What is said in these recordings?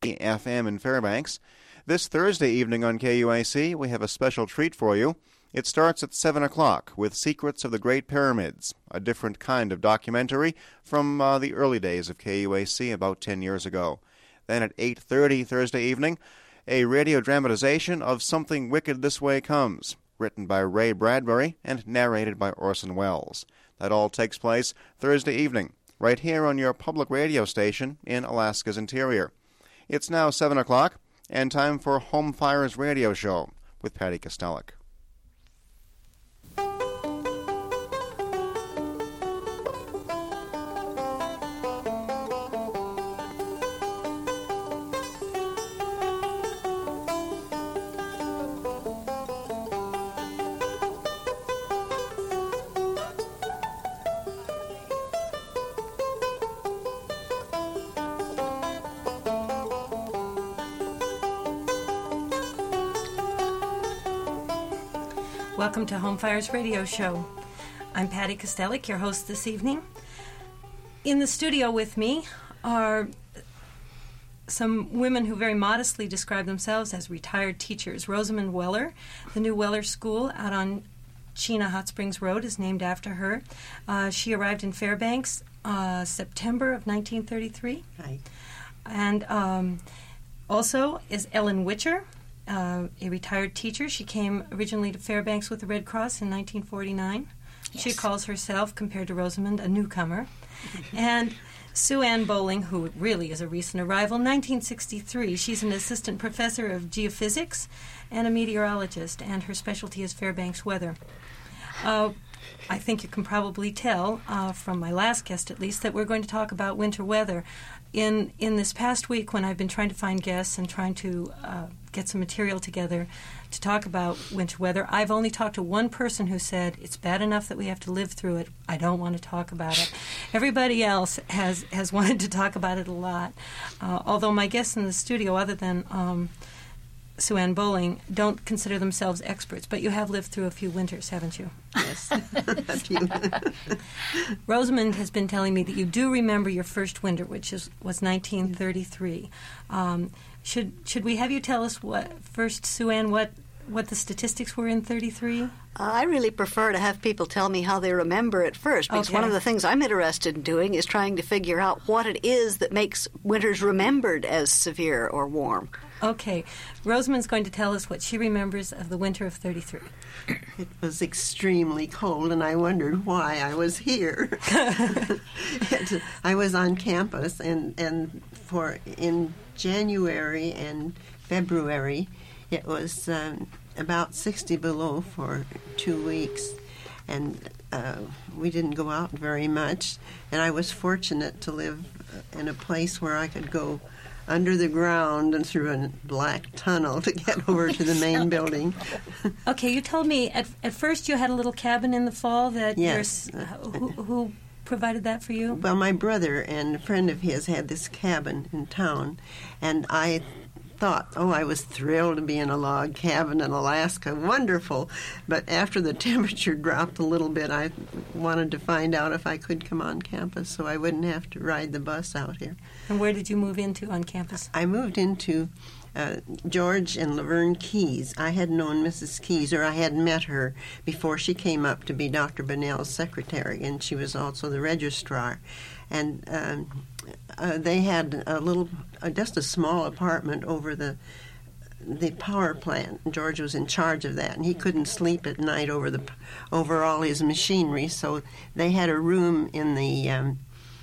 FM in Fairbanks. This Thursday evening on KUAC, we have a special treat for you. It starts at 7 o'clock with Secrets of the Great Pyramids, a different kind of documentary from the early days of KUAC about 10 years ago. Then at 8:30 Thursday evening, a radio dramatization of Something Wicked This Way Comes, written by Ray Bradbury and narrated by Orson Welles. That all takes place Thursday evening, right here on your public radio station in Alaska's interior. It's now 7 o'clock, and time for Home Fire's radio show with Patty Kostelik. Welcome to Home Fire's radio show. I'm Patty Kostelik, your host this evening. In the studio with me are some women who very modestly describe themselves as retired teachers. Rosamond Weller, the new Weller School out on Chena Hot Springs Road is named after her. She arrived in Fairbanks September of 1933. Hi. And also is Ellen Witcher, a retired teacher. She came originally to Fairbanks with the Red Cross in 1949. Yes. She calls herself, compared to Rosamond, a newcomer. And Sue Ann Bowling, who really is a recent arrival, 1963. She's an assistant professor of geophysics and a meteorologist, and her specialty is Fairbanks weather. I think you can probably tell from my last guest, at least, that we're going to talk about winter weather. In this past week, when I've been trying to find guests and trying to get some material together to talk about winter weather, I've only talked to one person who said, it's bad enough that we have to live through it. I don't want to talk about it. Everybody else has wanted to talk about it a lot. Although my guests in the studio, other than Sue Ann Bowling, don't consider themselves experts, but you have lived through a few winters, haven't you? Yes, a few. Rosamond has been telling me that you do remember your first winter, which was 1933. Should we have you tell us first, Sue Ann, what the statistics were in 33? I really prefer to have people tell me how they remember it first, because Okay. one of the things I'm interested in doing is trying to figure out what it is that makes winters remembered as severe or warm. Okay. Rosamond's going to tell us what she remembers of the winter of 33. It was extremely cold, and I wondered why I was here. I was on campus, and in January and February, it was about 60 below for 2 weeks, and we didn't go out very much. And I was fortunate to live in a place where I could go under the ground and through a black tunnel to get over to the main building. Okay, you told me at first you had a little cabin in the fall that Yes. who provided that for you? Well, my brother and a friend of his had this cabin in town, and I thought, I was thrilled to be in a log cabin in Alaska. Wonderful. But after the temperature dropped a little bit, I wanted to find out if I could come on campus so I wouldn't have to ride the bus out here. And where did you move into on campus? I moved into George and Laverne Keyes. I had known Mrs. Keyes, or I had met her before she came up to be Dr. Bunnell's secretary, and she was also the registrar. And they had just a small apartment over the power plant. George was in charge of that, and he couldn't sleep at night over all his machinery. So they had a room in the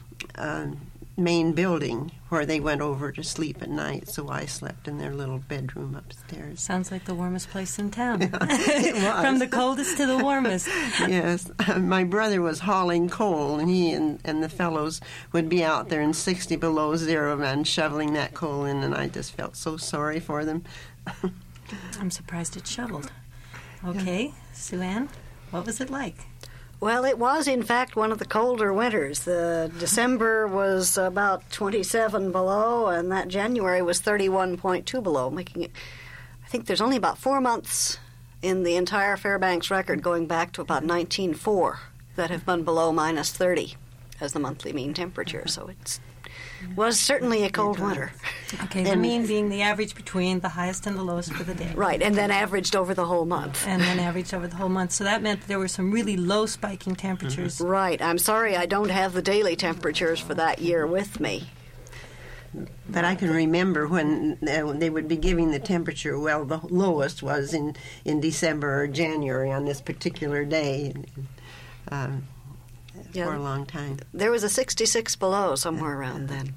main building where they went over to sleep at night. So I slept in their little bedroom upstairs. Sounds like the warmest place in town. Yeah, it was. From the coldest to the warmest. Yes. My brother was hauling coal, and he and the fellows would be out there in 60 below zero and shoveling that coal in, and I just felt so sorry for them. I'm surprised it's shoveled. Okay, Sue Ann, what was it like? Well, it was, in fact, one of the colder winters. The December was about 27 below, and that January was 31.2 below, making it, I think there's only about 4 months in the entire Fairbanks record going back to about 1904 that have been below minus 30 as the monthly mean temperature. So it's was certainly a cold winter. Okay, the mean being the average between the highest and the lowest for the day. Right, and then averaged over the whole month. And then averaged over the whole month. So that meant there were some really low spiking temperatures. Right. I'm sorry I don't have the daily temperatures for that year with me. But I can remember when they would be giving the temperature. Well, the lowest was in December or January on this particular day for a long time. There was a 66 below somewhere around then.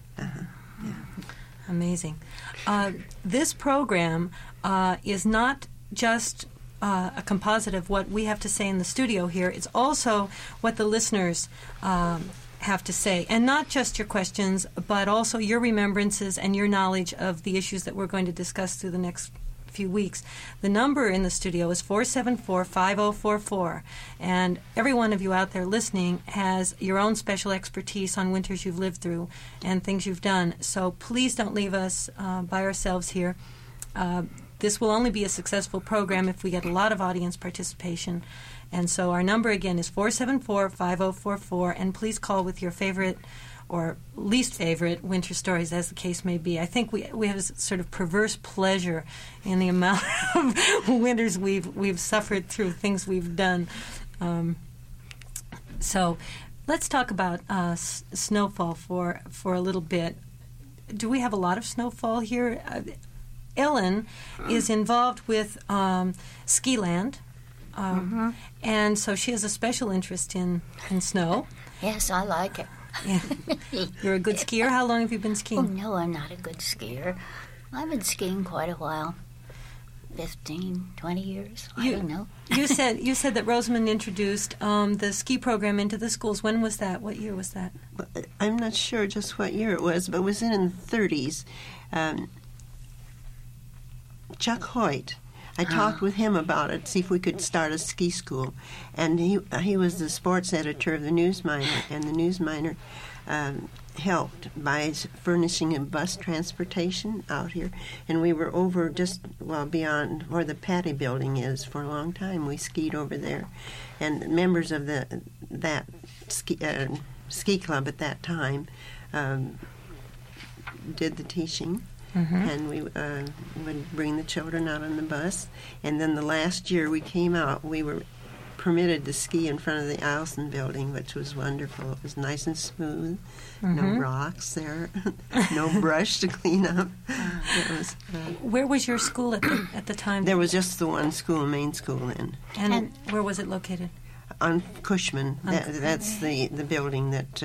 Amazing. This program is not just a composite of what we have to say in the studio here. It's also what the listeners have to say, and not just your questions, but also your remembrances and your knowledge of the issues that we're going to discuss through the next few weeks. The number in the studio is 474-5044, and every one of you out there listening has your own special expertise on winters you've lived through and things you've done. So please don't leave us by ourselves here. This will only be a successful program if we get a lot of audience participation. And so our number again is 474-5044, and please call with your favorite or least favorite winter stories, as the case may be. I think we have a sort of perverse pleasure in the amount of winters we've suffered through, things we've done. So let's talk about snowfall for a little bit. Do we have a lot of snowfall here? Ellen is involved with Skiland. And so she has a special interest in snow. Yes, I like it. Yeah. You're a good skier? How long have you been skiing? Oh, no, I'm not a good skier. I've been skiing quite a while. 15, 20 years. I don't know. You said that Rosamond introduced the ski program into the schools. When was that? What year was that? I'm not sure just what year it was, but it was in the 30s. Chuck Hoyt. I talked with him about it, see if we could start a ski school. And he was the sports editor of the News Miner, and the News Miner helped by furnishing a bus transportation out here. And we were over just, beyond where the Patty building is for a long time. We skied over there. And members of that ski club at that time did the teaching. And we would bring the children out on the bus. And then the last year we came out, we were permitted to ski in front of the Eielson building, which was wonderful. It was nice and smooth, no rocks there, no brush to clean up. It was, where was your school at the time? There was just the one school, main school then. And where was it located? On Cushman. That's the building that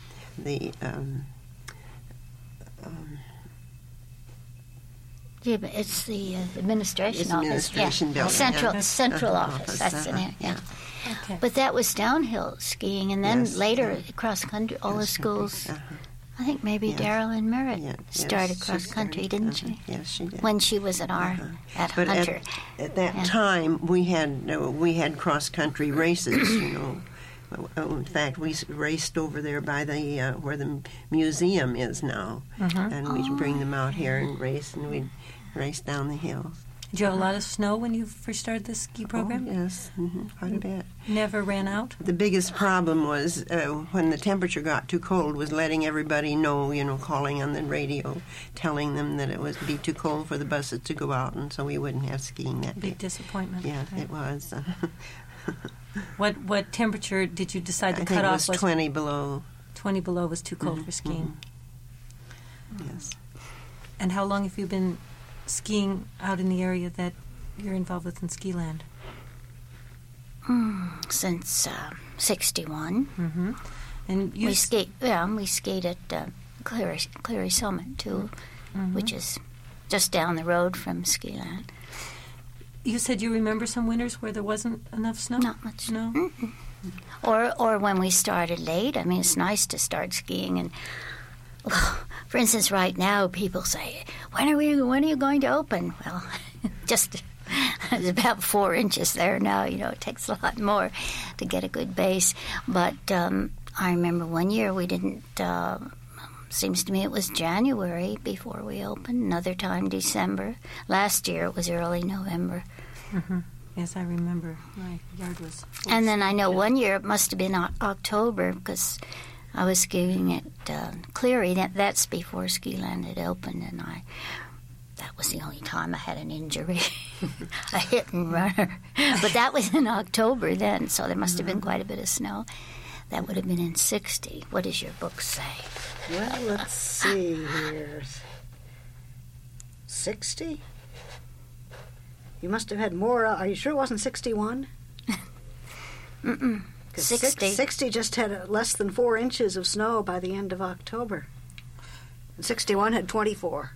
Yeah, but it's the administration office. Building. Central office. That's the name. Yeah. Okay. But that was downhill skiing, and then later cross country. All the schools. I think maybe Darrell and Merritt started cross country, didn't she? Yes, she did. When she was at at but Hunter. At that time, we had cross country races. You know. In fact, we raced over there by the where the museum is now, and we'd bring them out here and race, and we'd race down the hills. Did you have a lot of snow when you first started this ski program? Oh, yes, quite a bit. Never ran out? The biggest problem was when the temperature got too cold was letting everybody know, calling on the radio, telling them that it would be too cold for the buses to go out, and so we wouldn't have skiing that day. Big disappointment. Yeah, right? it was. What temperature did you decide to I cut think off? It was 20 below. 20 below was too cold for skiing. Yes. And how long have you been skiing out in the area that you're involved with in Skiland? Since 61. And we skate. Yeah, we skate at Cleary Summit too, which is just down the road from Skiland. You said you remember some winters where there wasn't enough snow? Not much. No? Or when we started late. I mean, it's nice to start skiing. And, for instance, right now people say, when are you going to open? Well, just it's about 4 inches there now. It takes a lot more to get a good base. But I remember one year we didn't... seems to me it was January before we opened. Another time December. Last year it was early November. Yes, I remember. My yard was full. And then I know one year it must have been October because I was skiing at Cleary. That's before Skiland had opened, and that was the only time I had an injury, a hit and runner. But that was in October then, so there must have been quite a bit of snow. That would have been in 60. What does your book say? Well, let's see here. 60? You must have had more. Are you sure it wasn't 61? Mm-mm. 60. 60 just had less than 4 inches of snow by the end of October. And 61 had 24.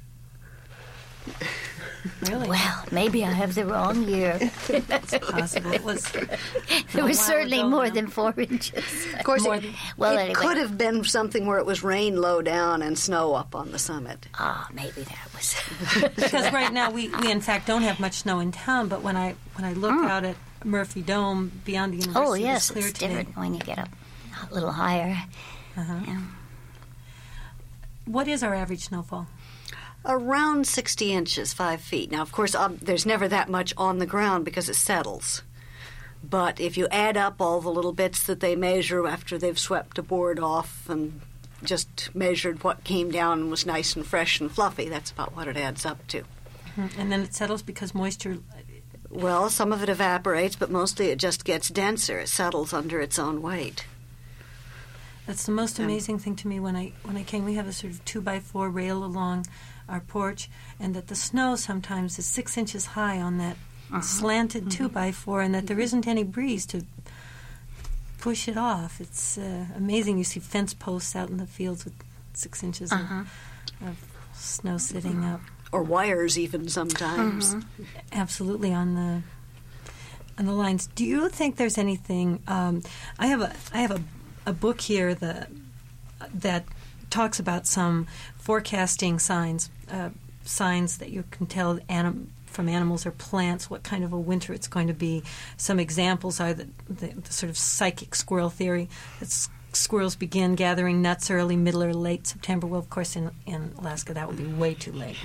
Really? Well, maybe I have the wrong year. It's possible. It was. There was certainly ago more now. than 4 inches. Of course, More it, than- Well, it anyway. could have been something where it was rain low down and snow up on the summit. Ah, maybe that was. Because right now we in fact don't have much snow in town, but when I look out at Murphy Dome beyond the university, Oh, yes, it's clear it's today. different when you get up a little higher. Uh-huh. Yeah. What is our average snowfall? Around 60 inches, 5 feet. Now, of course, there's never that much on the ground because it settles. But if you add up all the little bits that they measure after they've swept a board off and just measured what came down and was nice and fresh and fluffy, that's about what it adds up to. And then it settles because moisture. Well, some of it evaporates, but mostly it just gets denser. It settles under its own weight. That's the most amazing thing to me when I came. We have a sort of 2x4 rail along our porch, and that the snow sometimes is 6 inches high on that slanted 2x4, and that there isn't any breeze to push it off. It's amazing. You see fence posts out in the fields with 6 inches of snow sitting up. Or wires even sometimes. Absolutely on the lines. Do you think there's anything? I have a book here that talks about some forecasting signs, signs that you can tell from animals or plants what kind of a winter it's going to be. Some examples are the sort of psychic squirrel theory that squirrels begin gathering nuts early, middle, or late September. Well, of course, in Alaska that would be way too late.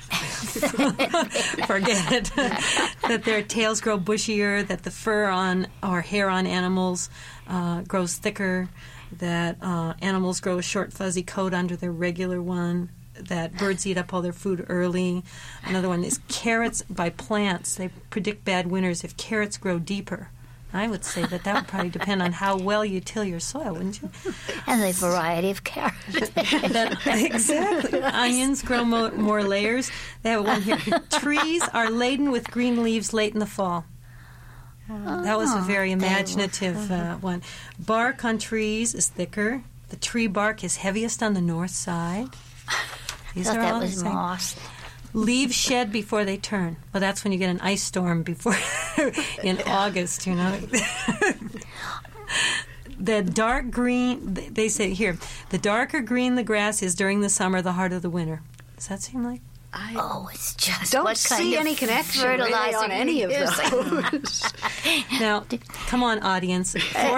Forget it. That their tails grow bushier, that the fur on or hair on animals grows thicker, that animals grow a short fuzzy coat under their regular one, that birds eat up all their food early. Another one is carrots by plants. They predict bad winters if carrots grow deeper. I would say that would probably depend on how well you till your soil, wouldn't you? And the variety of carrots. Exactly. Onions grow more layers. They have one here. Trees are laden with green leaves late in the fall. That was a very imaginative one. Bark on trees is thicker. The tree bark is heaviest on the north side. These I thought are that all was the same. moss. Leaves shed before they turn. Well, that's when you get an ice storm before in August, you know. The dark green, they say here, the darker green the grass is during the summer, the harder the winter. Does that seem like? Oh, it's just Don't what kind see of any connection really fertilizer on any of you're using. those. Now, come on, audience.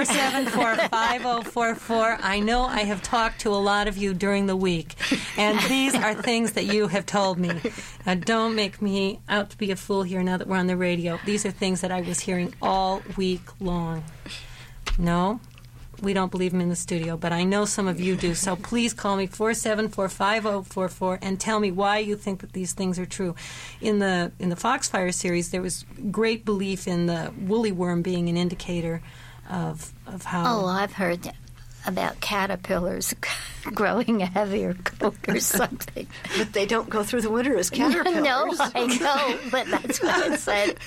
474-5044. I know I have talked to a lot of you during the week, and these are things that you have told me. Now, don't make me out to be a fool here now that we're on the radio. These are things that I was hearing all week long. No, we don't believe them in the studio, but I know some of you do. So please call me 474-5044 and tell me why you think that these things are true. In the Foxfire series, there was great belief in the woolly worm being an indicator of how. Oh, I've heard about caterpillars growing a heavier coat or something. But they don't go through the winter as caterpillars. No, I know, but that's what it said.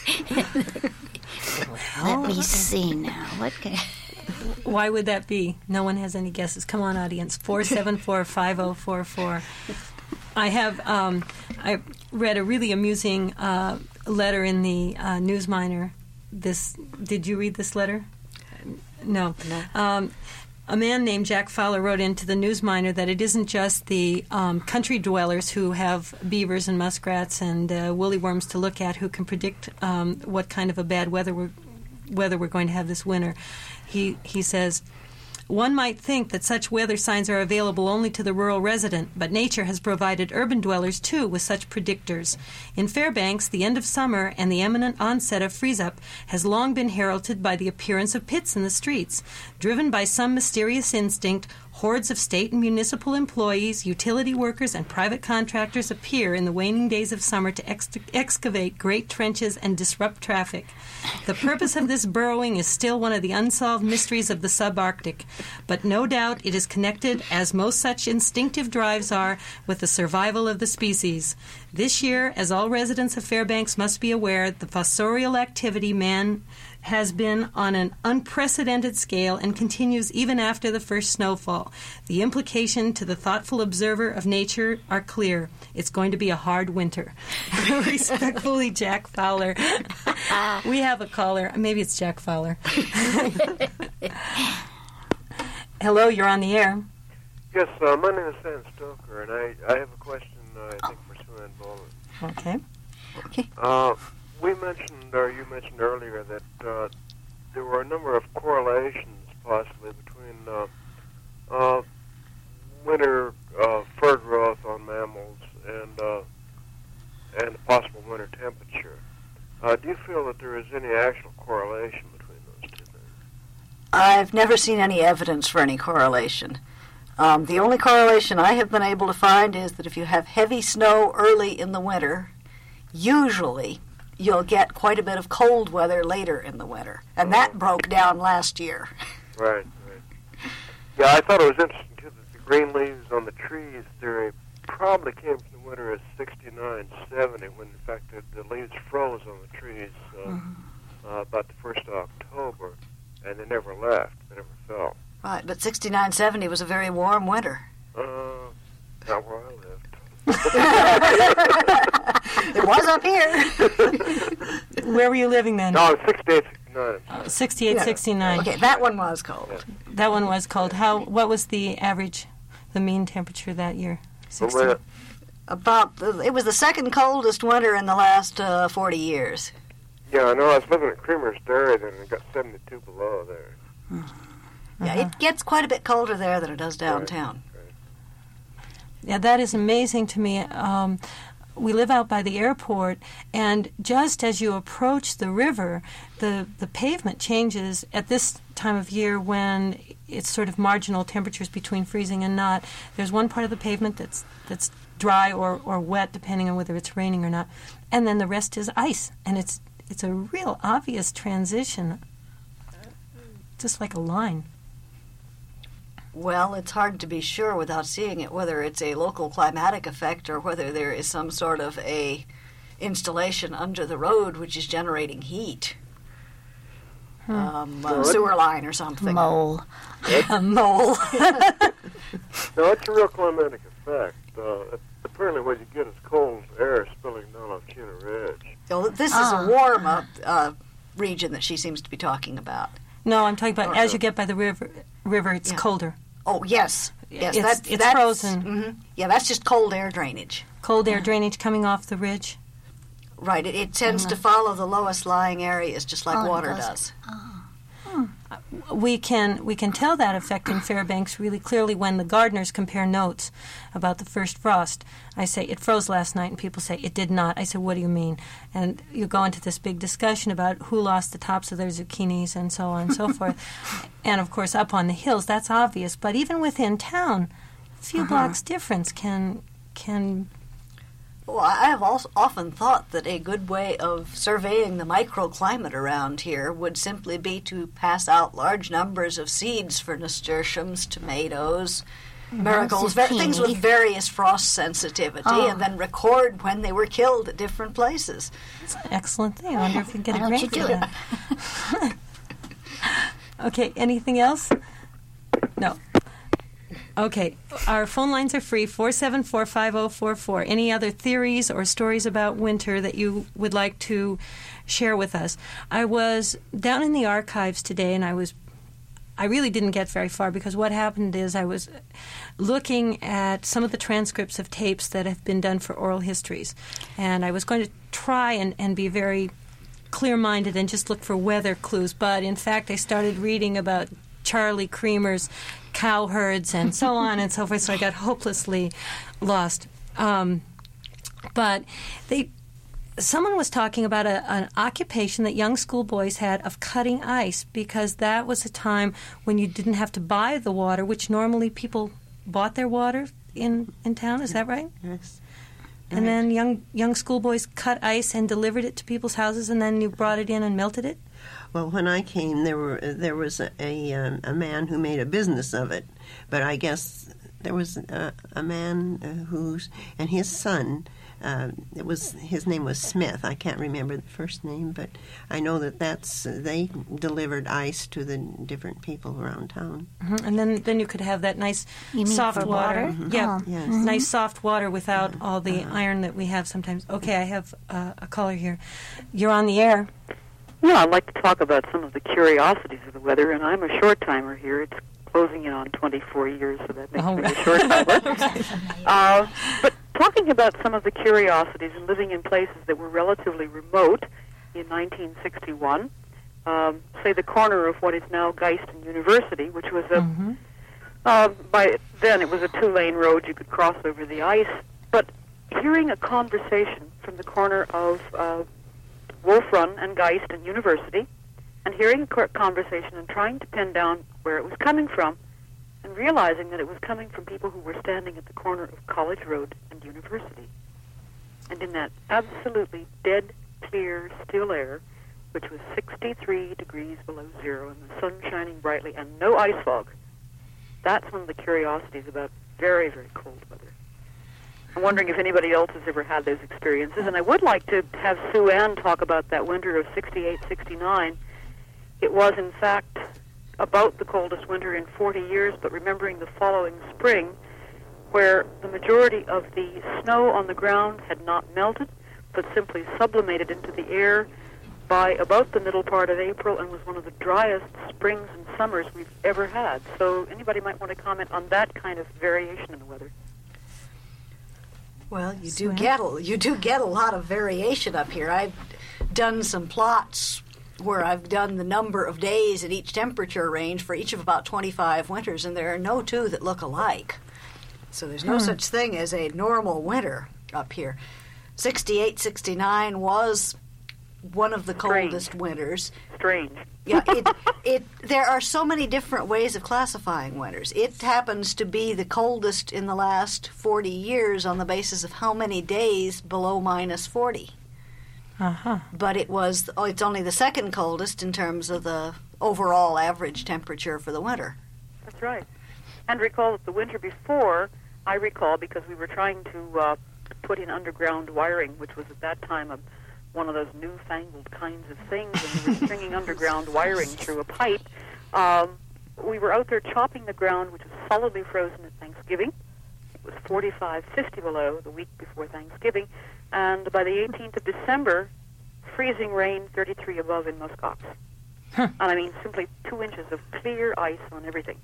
Let me see now. What can... Why would that be? No one has any guesses. Come on, audience. 474-5044. I read a really amusing letter in the Newsminer. Did you read this letter? No. A man named Jack Fowler wrote into the Newsminer that it isn't just the country dwellers who have beavers and muskrats and woolly worms to look at who can predict what kind of a bad weather we're going to have this winter. He says, one might think that such weather signs are available only to the rural resident, but nature has provided urban dwellers, too, with such predictors. In Fairbanks, the end of summer and the imminent onset of freeze-up has long been heralded by the appearance of pits in the streets. Driven by some mysterious instinct, Hordes of state and municipal employees, utility workers, and private contractors appear in the waning days of summer to excavate great trenches and disrupt traffic. The purpose of this burrowing is still one of the unsolved mysteries of the subarctic, but no doubt it is connected, as most such instinctive drives are, with the survival of the species. This year, as all residents of Fairbanks must be aware, the fossorial activity man has been on an unprecedented scale and continues even after the first snowfall. The implication to the thoughtful observer of nature are clear. It's going to be a hard winter. Respectfully, Jack Fowler. We have a caller. Maybe it's Jack Fowler. Hello, you're on the air. Yes, my name is Sam Stoker, and I have a question, I think, for Sue Ann Bowler. Okay. We mentioned, or you mentioned earlier, that there were a number of correlations, possibly, between winter fur growth on mammals and possible winter temperature. Do you feel that there is any actual correlation between those two things? I've never seen any evidence for any correlation. The only correlation I have been able to find is that if you have heavy snow early in the winter, usually you'll get quite a bit of cold weather later in the winter. And that broke down last year. Right. Yeah, I thought it was interesting, too, that the green leaves on the trees theory probably came from the winter of 69, 70, when, in fact, the leaves froze on the trees about the 1st of October, and they never left. They never fell. Right, but 69, 70 was a very warm winter. Not where I lived. It was up here. Where were you living then? No, 68, 69. 68, 69. Okay, that one was cold. Yeah. That one was cold. What was the average, the mean temperature that year? 60? Well, It was the second coldest winter in the last 40 years. yeah, I know. I was living at Creamer's Dairy then, and it got 72 below there. Yeah, it gets quite a bit colder there than it does downtown. Yeah, that is amazing to me. We live out by the airport, and just as you approach the river, the pavement changes at this time of year when it's sort of marginal temperatures between freezing and not. There's one part of the pavement that's dry or wet, depending on whether it's raining or not, and then the rest is ice, and it's a real obvious transition, just like a line. Well, it's hard to be sure without seeing it whether it's a local climatic effect or whether there is some sort of a installation under the road which is generating heat. A sewer line or something. Mole. A mole. No, it's a real climatic effect. Apparently what you get is cold air spilling down off Chena Ridge. Well, this is a warm region that she seems to be talking about. No, I'm talking about as you get by the river, it's colder. Oh, yes. Yes, it's frozen. Mm-hmm. Yeah, that's just cold air drainage. Cold air drainage coming off the ridge. Right. It tends to follow the lowest lying areas, just like water does. We can tell that effect in Fairbanks really clearly when the gardeners compare notes about the first frost. I say, it froze last night, and people say, it did not. I say, what do you mean? And you go into this big discussion about who lost the tops of their zucchinis and so on and so forth. And, of course, up on the hills, that's obvious. But even within town, a few blocks difference can... Well, I have also often thought that a good way of surveying the microclimate around here would simply be to pass out large numbers of seeds for nasturtiums, tomatoes, marigolds, things with various frost sensitivity, and then record when they were killed at different places. That's an excellent thing. I wonder if we can get a grant for that. Okay, anything else? No. Okay, our phone lines are free, 474-5044. Any other theories or stories about winter that you would like to share with us? I was down in the archives today, and I really didn't get very far because what happened is I was looking at some of the transcripts of tapes that have been done for oral histories, and I was going to try and be very clear-minded and just look for weather clues, but in fact I started reading about Charlie Creamer's cow herds and so on and so forth, so I got hopelessly lost. But someone was talking about an occupation that young schoolboys had of cutting ice, because that was a time when you didn't have to buy the water, which normally people bought their water in town. Is that right? Yes. And then young schoolboys cut ice and delivered it to people's houses, and then you brought it in and melted it? Well, when I came, there was a man who made a business of it, but I guess there was a man and his son. His name was Smith. I can't remember the first name, but I know they delivered ice to the different people around town. Mm-hmm. And then you could have that nice You mean soft for water. water? Mm-hmm. Yeah, Yes. nice soft water without all the iron that we have sometimes. Okay, I have a caller here. You're on the air. Yeah, I'd like to talk about some of the curiosities of the weather, and I'm a short timer here. It's closing in on 24 years, so that makes me a short timer. But talking about some of the curiosities and living in places that were relatively remote in 1961, say the corner of what is now Geiston University, which was by then it was a 2-lane road. You could cross over the ice. But hearing a conversation from the corner of Wolf Run and Geiston University, and hearing a conversation and trying to pin down where it was coming from, and realizing that it was coming from people who were standing at the corner of College Road and University. And in that absolutely dead, clear, still air, which was 63 degrees below zero, and the sun shining brightly, and no ice fog, that's one of the curiosities about very, very cold weather. I'm wondering if anybody else has ever had those experiences, and I would like to have Sue Ann talk about that winter of 68, 69. It was, in fact, about the coldest winter in 40 years, but remembering the following spring, where the majority of the snow on the ground had not melted, but simply sublimated into the air by about the middle part of April, and was one of the driest springs and summers we've ever had. So anybody might want to comment on that kind of variation in the weather. Well, you do get a lot of variation up here. I've done some plots where I've done the number of days at each temperature range for each of about 25 winters, and there are no two that look alike. So there's no such thing as a normal winter up here. 68, 69 was one of the coldest winters. Strange. Yeah, there are so many different ways of classifying winters. It happens to be the coldest in the last 40 years on the basis of how many days below minus 40. But it's only the second coldest in terms of the overall average temperature for the winter. That's right. And recall that the winter before, I recall because we were trying to put in underground wiring, which was at that time one of those newfangled kinds of things, and we were stringing underground wiring through a pipe. We were out there chopping the ground, which was solidly frozen at Thanksgiving. It was 45, 50 below the week before Thanksgiving. And by the 18th of December, freezing rain, 33 above in muskox. And I mean simply 2 inches of clear ice on everything.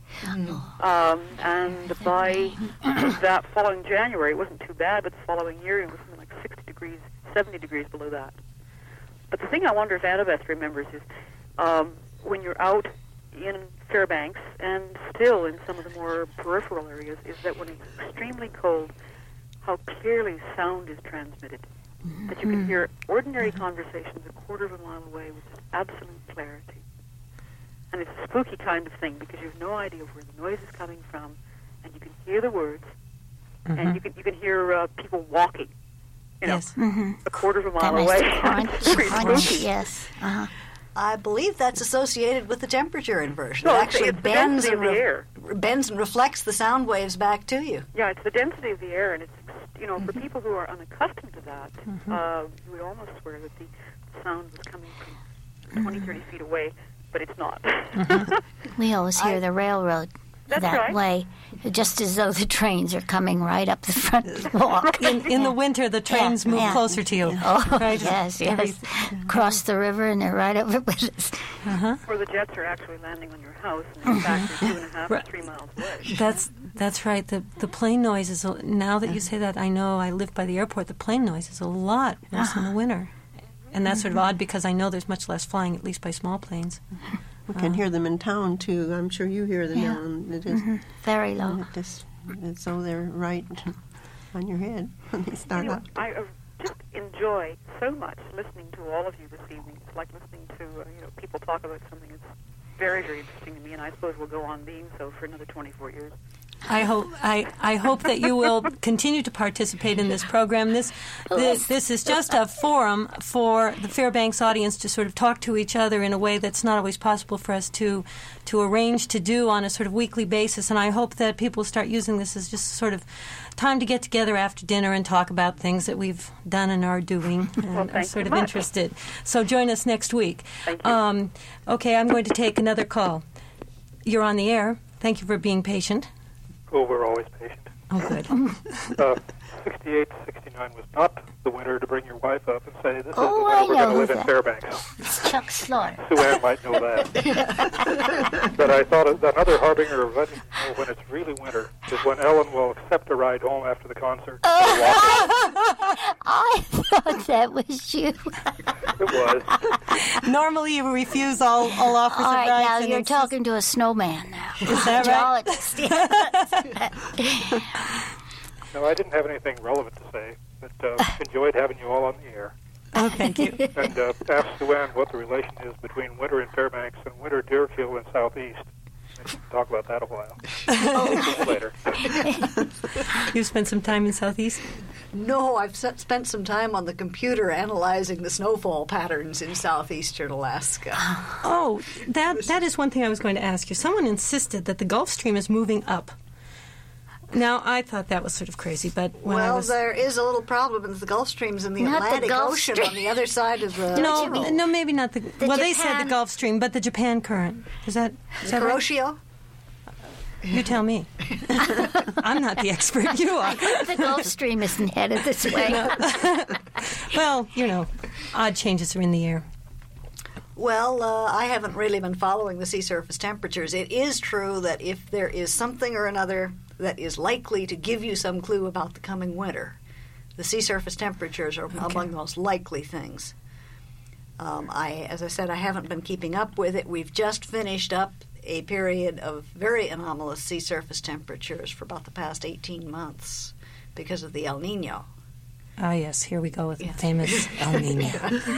And by that following January, it wasn't too bad, but the following year it was something like 60 degrees, 70 degrees below that. But the thing I wonder if Annabeth remembers is when you're out in Fairbanks and still in some of the more peripheral areas, is that when it's extremely cold, how clearly sound is transmitted. That you can hear ordinary conversations a quarter of a mile away with just absolute clarity. And it's a spooky kind of thing because you have no idea where the noise is coming from, and you can hear the words, and you can hear people walking, a quarter of a mile away. It's very spooky. Yes. I believe that's associated with the temperature inversion. No, it actually it's the density of the air. Bends and reflects the sound waves back to you. Yeah, it's the density of the air, and it's for people who are unaccustomed to that, you would almost swear that the sound was coming from 20, 30 feet away, but it's not. We always hear the railroad that way, just as though the trains are coming right up the front walk. In the winter, the trains move closer to you. Oh, right? yes. Cross the river and they're right over with us. Or the jets are actually landing on your house, and in fact they're 2.5 to 3 miles away. That's right. The plane noise is, now that you say that, I know I live by the airport, the plane noise is a lot worse in the winter. And that's sort of odd because I know there's much less flying, at least by small planes. We can hear them in town, too. I'm sure you hear them now. It is, very low. So they're right on your head when they start up. enjoy so much listening to all of you this evening. It's like listening to people talk about something that's very, very interesting to me, and I suppose will go on being so for another 24 years. I hope that you will continue to participate in this program. This is just a forum for the Fairbanks audience to sort of talk to each other in a way that's not always possible for us to arrange to do on a sort of weekly basis. And I hope that people start using this as just sort of time to get together after dinner and talk about things that we've done and are doing and are sort of interested. So join us next week. Thank you. Okay, I'm going to take another call. You're on the air. Thank you for being patient. Oh, we're always patient. Oh, good. 68 to 69 was not the winter to bring your wife up and say, this is the Oh, winter I we're going to know live in that. Fairbanks. It's Chuck Slaughter. Sue Ann might know that. But I thought another harbinger of when it's really winter is when Ellen will accept a ride home after the concert. I thought that was you. It was. Normally you refuse all offers All of right, rides. now and you're insist- talking to a snowman now. Is that right? Geologist, yes. No, I didn't have anything relevant to say, but enjoyed having you all on the air. Oh, thank you. And ask Sue Ann what the relation is between winter in Fairbanks and winter Deerfield and Southeast. We can talk about that a while. Later. You spent some time in Southeast? No, I've spent some time on the computer analyzing the snowfall patterns in southeastern Alaska. Oh, that is one thing I was going to ask you. Someone insisted that the Gulf Stream is moving up. Now, I thought that was sort of crazy, but when I Well, was... there is a little problem in the Gulf Stream's in the Not the Atlantic Gulf Ocean Stream. on the other side of the... No, maybe not the... well, they said the Japan- Gulf Stream, but the Japan current. Is that right? Kuroshio? You tell me. I'm not the expert. You are. The Gulf Stream isn't headed this way. Well, odd changes are in the air. Well, I haven't really been following the sea surface temperatures. It is true that if there is something or another that is likely to give you some clue about the coming winter, the sea surface temperatures are among the most likely things. As I said, I haven't been keeping up with it. We've just finished up a period of very anomalous sea surface temperatures for about the past 18 months because of the El Nino. Ah, yes, here we go with the famous El Nino.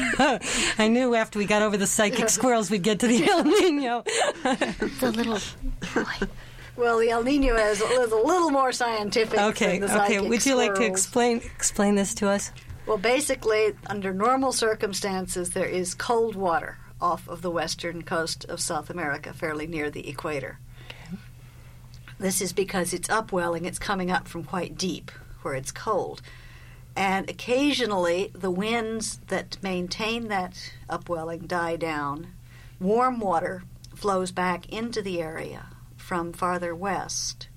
I knew after we got over the psychic squirrels we'd get to the El Nino. The little boy. Well, the El Nino is a little more scientific Okay, than the psychic would you like to squirrels. explain this to us? Well, basically, under normal circumstances, there is cold water off of the western coast of South America, fairly near the equator. Okay. This is because it's upwelling, it's coming up from quite deep, where it's cold. And occasionally, the winds that maintain that upwelling die down. Warm water flows back into the area from farther west.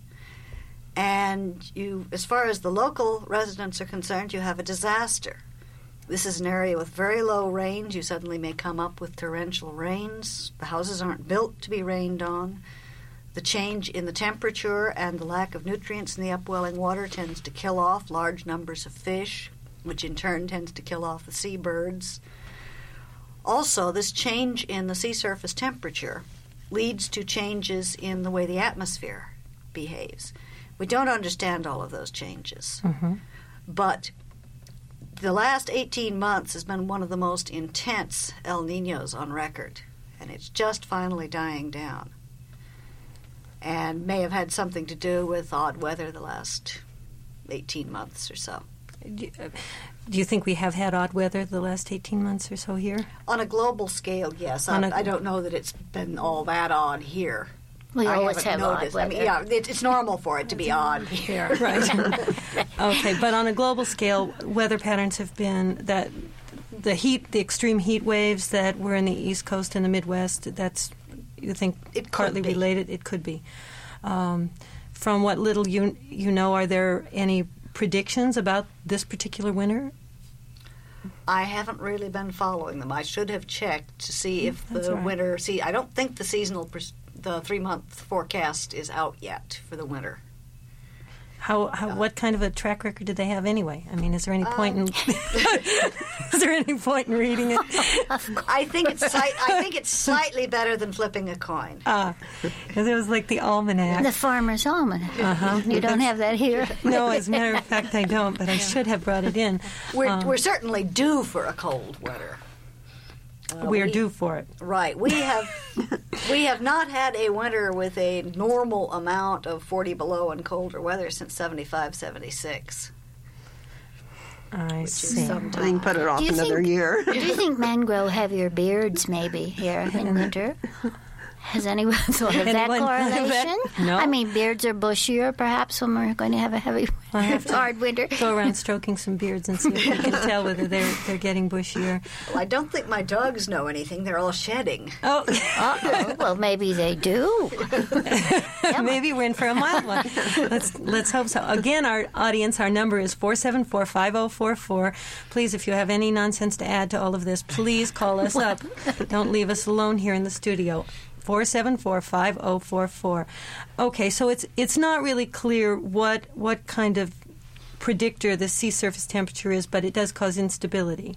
And you, as far as the local residents are concerned, you have a disaster. This is an area with very low rains. You suddenly may come up with torrential rains. The houses aren't built to be rained on. The change in the temperature and the lack of nutrients in the upwelling water tends to kill off large numbers of fish, which in turn tends to kill off the seabirds. Also, this change in the sea surface temperature leads to changes in the way the atmosphere behaves. We don't understand all of those changes, but the last 18 months has been one of the most intense El Niños on record, and it's just finally dying down, and may have had something to do with odd weather the last 18 months or so. Do you think we have had odd weather the last 18 months or so here? On a global scale, yes. I don't know that it's been all that odd here. We I always haven't have noticed. odd I mean, weather. yeah, it's normal for it to be odd here. Right. Okay, but on a global scale, weather patterns have been that the extreme heat waves that were in the East Coast and the Midwest, that's, you think, It could partly be. related? It could be. From what little you know, are there any predictions about this particular winter? I haven't really been following them. I should have checked to see if That's the all right. winter. See, I don't think the 3-month forecast is out yet for the winter. What kind of a track record do they have anyway? I mean, is there any point in reading it? I think it's slightly better than flipping a coin. It was like the almanac. The Farmer's Almanac. You don't have that here? No, as a matter of fact, I don't, but I should have brought it in. We're certainly due for a cold winter. We're due for it. Right. We have not had a winter with a normal amount of 40 below and colder weather since 75, 76. I see. I can put it off another year. Do you think men grow heavier beards maybe here in winter? Has anyone thought of that correlation? No. I mean, beards are bushier perhaps when we're going to have a heavy, hard winter. Go around stroking some beards and see if we can tell whether they're getting bushier. Well, I don't think my dogs know anything. They're all shedding. Oh. Uh-oh. Well, maybe they do. Maybe we're in for a mild one. Let's hope so. Again, our audience, our number is 474-5044. Please, if you have any nonsense to add to all of this, please call us up. Don't leave us alone here in the studio. 474-5044. Okay, so it's not really clear what kind of predictor the sea surface temperature is, but it does cause instability.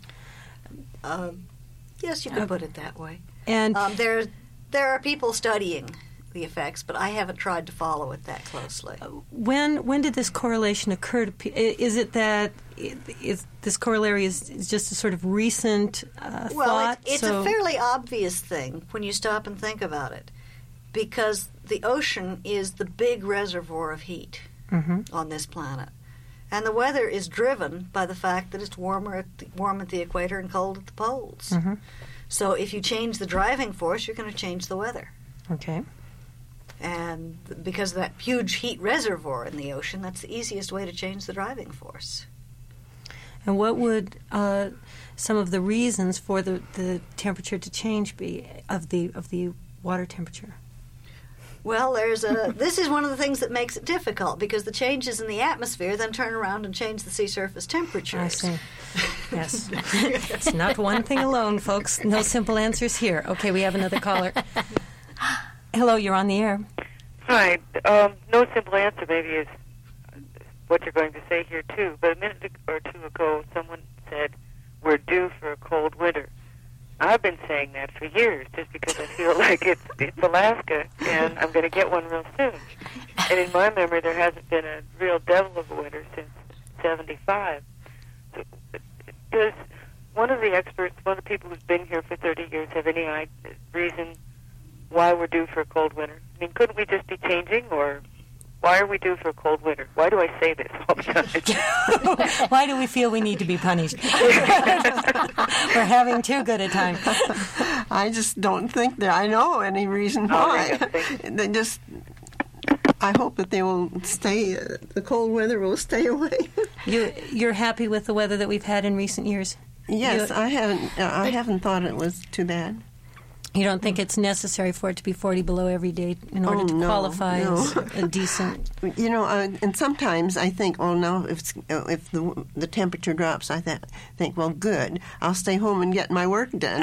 Yes, you could put it that way. And there are people studying the effects, but I haven't tried to follow it that closely. when did this correlation occur? Is it that this corollary is just a sort of recent thought? Well, it's a fairly obvious thing when you stop and think about it, because the ocean is the big reservoir of heat on this planet. And the weather is driven by the fact that it's warm at the equator and cold at the poles. Mm-hmm. So if you change the driving force, you're going to change the weather. Okay. And because of that huge heat reservoir in the ocean, that's the easiest way to change the driving force. And what would some of the reasons for the temperature to change be of the water temperature? Well, this is one of the things that makes it difficult, because the changes in the atmosphere then turn around and change the sea surface temperature. I see. Yes. It's not one thing alone, folks. No simple answers here. Okay, we have another caller. Hello, you're on the air. Hi. No simple answer maybe is what you're going to say here, too. But a minute or two ago, someone said, we're due for a cold winter. I've been saying that for years, just because I feel like it's Alaska, and I'm going to get one real soon. And in my memory, there hasn't been a real devil of a winter since 75. So, does one of the experts, one of the people who's been here for 30 years, have any reason why we're due for a cold winter? I mean, couldn't we just be changing, or why are we due for a cold winter? Why do I say this all the time? Why do we feel we need to be punished? We're having too good a time. I just don't think that I know any reason why. They just, I hope that they will stay, the cold weather will stay away. You're happy with the weather that we've had in recent years? Yes, I haven't thought it was too bad. You don't think it's necessary for it to be 40 below every day in order to qualify as a decent... You know, and sometimes I think, well, now if the temperature drops, I think, well, good, I'll stay home and get my work done.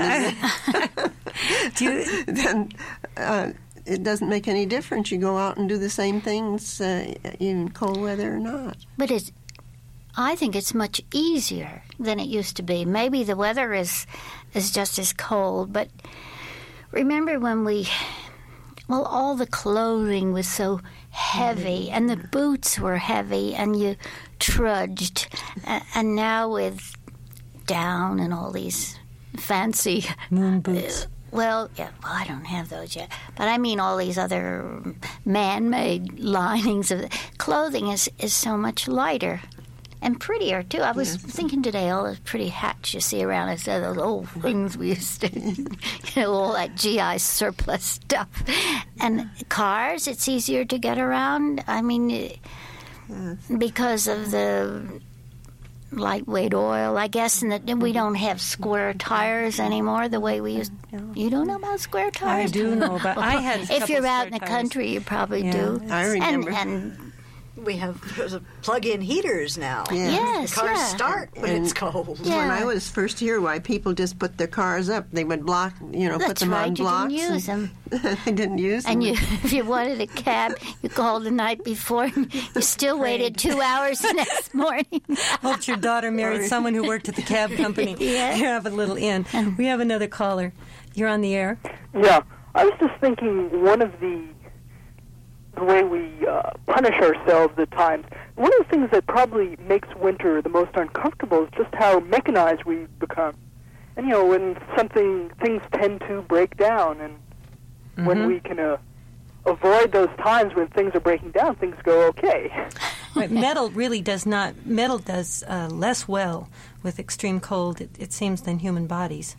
Then it doesn't make any difference. You go out and do the same things, in cold weather or not. But I think it's much easier than it used to be. Maybe the weather is just as cold, but... Remember when all the clothing was so heavy, and the boots were heavy, and you trudged. And now with down and all these fancy... moon boots. I don't have those yet. But I mean all these other man-made linings of clothing is so much lighter. And prettier, too. I was thinking today, all those pretty hats you see around. I said, those old things we used to, all that GI surplus stuff. And cars, it's easier to get around. I mean, because of the lightweight oil, I guess, and that we don't have square tires anymore the way we used to. You don't know about square tires? I do know about. I had. If you're out in the country, you probably do. I remember. And We have plug-in heaters now. Yeah. Yes, The cars yeah. start when it's cold. Yeah. When I was first here, why people just put their cars up. They would block, put That's them right, on you blocks. didn't use them. They didn't use them. And if you wanted a cab, you called the night before. And you still waited 2 hours the next morning. Hoped your daughter married someone who worked at the cab company. Yeah. You have a little inn. We have another caller. You're on the air. Yeah, I was just thinking one of the way we punish ourselves at times, one of the things that probably makes winter the most uncomfortable is just how mechanized we become. And, when things tend to break down, and when we can avoid those times when things are breaking down, things go okay. Right, metal does less well with extreme cold, it seems, than human bodies.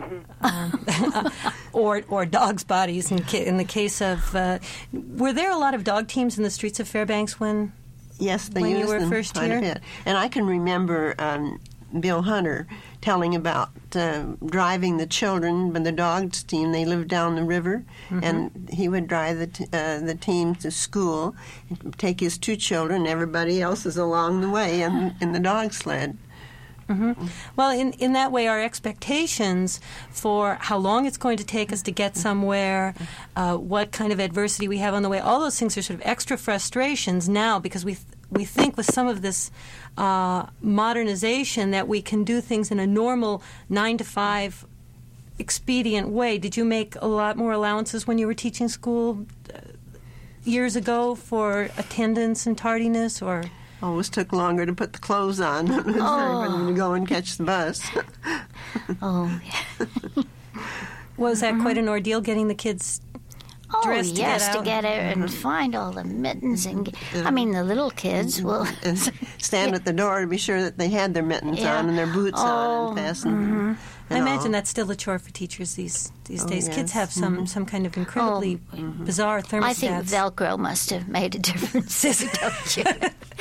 Or dogs' bodies. In the case of, were there a lot of dog teams in the streets of Fairbanks when? Yes, they when used you were them first quite here? a bit. And I can remember Bill Hunter telling about driving the children when the dogs team. They lived down the river, and he would drive the team to school, and take his 2 children. Everybody else is along the way in the dog sled. Well, in that way, our expectations for how long it's going to take us to get somewhere, what kind of adversity we have on the way, all those things are sort of extra frustrations now because we think with some of this modernization that we can do things in a normal 9-to-5 expedient way. Did you make a lot more allowances when you were teaching school years ago for attendance and tardiness, or? Always took longer to put the clothes on than to go and catch the bus. Was that quite an ordeal getting the kids dressed to get it and find all the mittens and the little kids will and stand at the door to be sure that they had their mittens on and their boots on and fastened. I imagine that's still a chore for teachers these days. Yes. Kids have some kind of incredibly bizarre thermostats. I think Velcro must have made a difference, don't you?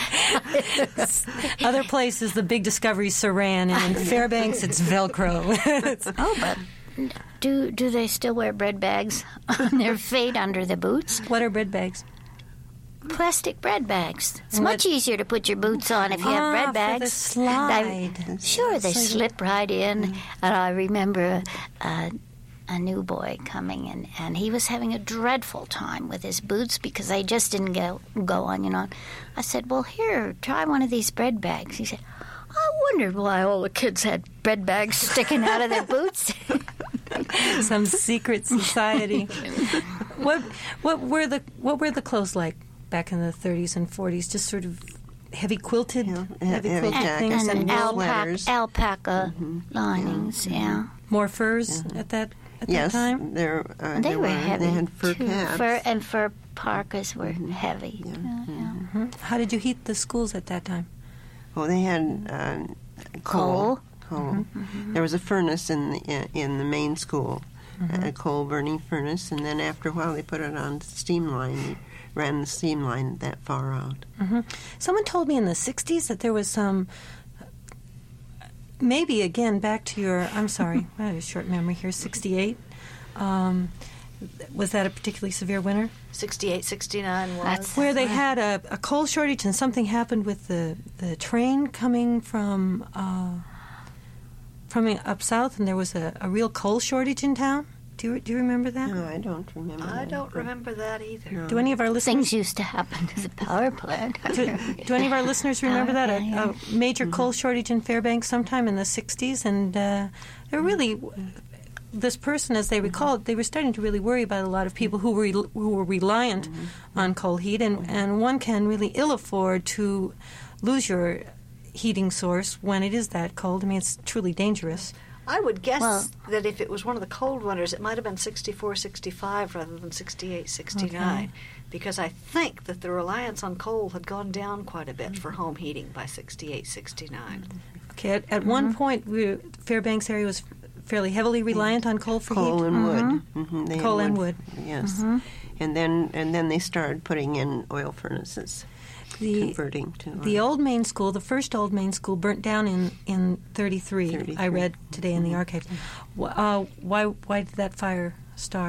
Other places, the big discovery is Saran, and in Fairbanks, it's Velcro. But do they still wear bread bags on their feet under the boots? What are bread bags? Plastic bread bags. It's much easier to put your boots on if you have bread bags. For the slide. They slip right in. And I remember a new boy coming, and he was having a dreadful time with his boots because they just didn't go on, I said, well, here, try one of these bread bags. He said, I wondered why all the kids had bread bags sticking out of their boots. Some secret society. What were the clothes like back in the 30s and 40s? Just sort of heavy quilted, heavy quilted things and sweaters. alpaca linings. Yeah. More furs at that time. They were heavy. They had fur too. caps. Fur parkas were heavy. Yeah. How did you heat the schools at that time? Oh, they had coal. There was a furnace in the main school, a coal burning furnace, and then after a while they put it on the steam line. Ran the steam line that far out. Someone told me in the 60s that there was some. Maybe again back to your. I'm sorry, I have a short memory here. 68. Was that a particularly severe winter? 68, 69 was. That's where they had a coal shortage, and something happened with the train coming from up south, and there was a real coal shortage in town. Do you remember that? No, I don't remember. I don't remember that either. No. Do any of our listeners? Things used to happen to the power plant. Do any of our listeners remember that? A major coal shortage in Fairbanks sometime in the 60s, and there really. This person, as they recalled, they were starting to really worry about a lot of people who were reliant on coal heat, and one can really ill afford to lose your heating source when it is that cold. I mean, it's truly dangerous. I would guess that if it was one of the cold winters, it might have been 64, 65 rather than 68, 69, because I think that the reliance on coal had gone down quite a bit for home heating by 68, 69. Okay, at one point, Fairbanks area was fairly heavily reliant on coal for coal heat. And wood. Coal and wood. Yes, and then they started putting in oil furnaces. Converting to the old main school, the first old main school, burnt down in 33. I read today in the archives. Why did that fire start?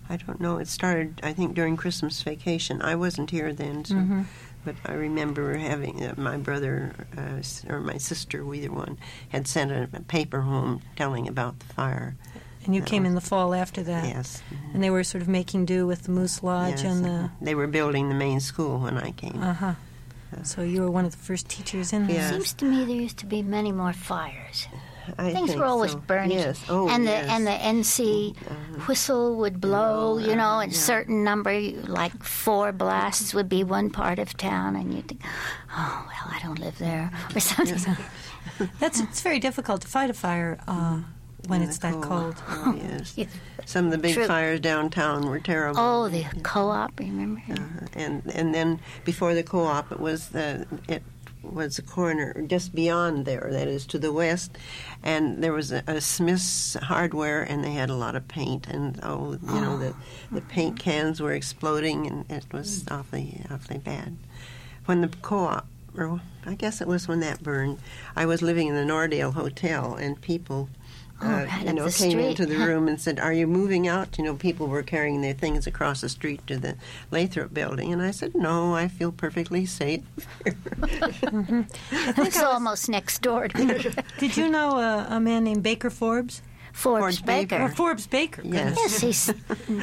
I don't know. It started, I think, during Christmas vacation. I wasn't here then, so, but I remember having my brother or my sister, either one, had sent a paper home telling about the fire. And you came in the fall after that. Yes. And they were sort of making do with the Moose Lodge and the... They were building the main school when I came. So you were one of the first teachers in there. Yes. Seems to me there used to be many more fires. I Things think were always so. burning, Yes. Oh, and the yes. NC whistle would blow. You know, a certain number, like 4 blasts, would be one part of town, and you'd think, "Oh well, I don't live there," or something. It's very difficult to fight a fire when it's that cold. Oh, yes. Some of the big fires downtown were terrible. Oh, the co-op, remember? And then before the co-op, it was a corner just beyond there, that is to the west, and there was a Smith's Hardware, and they had a lot of paint, and the paint cans were exploding, and it was awfully bad. When the co-op, or I guess it was when that burned, I was living in the Nordale Hotel, and people came into the room and said, "Are you moving out?" People were carrying their things across the street to the Lathrop building. And I said, "No, I feel perfectly safe." I think it's almost next door to me. Did you know a man named Baker Forbes? Forbes Baker. Or Forbes Baker. Yes. Yes, he's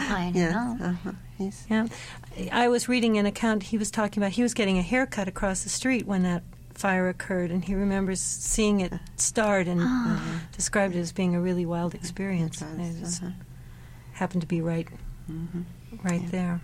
Yeah. I was reading an account he was talking about. He was getting a haircut across the street when that fire occurred, and he remembers seeing it start and described it as being a really wild experience. It just happened to be right there.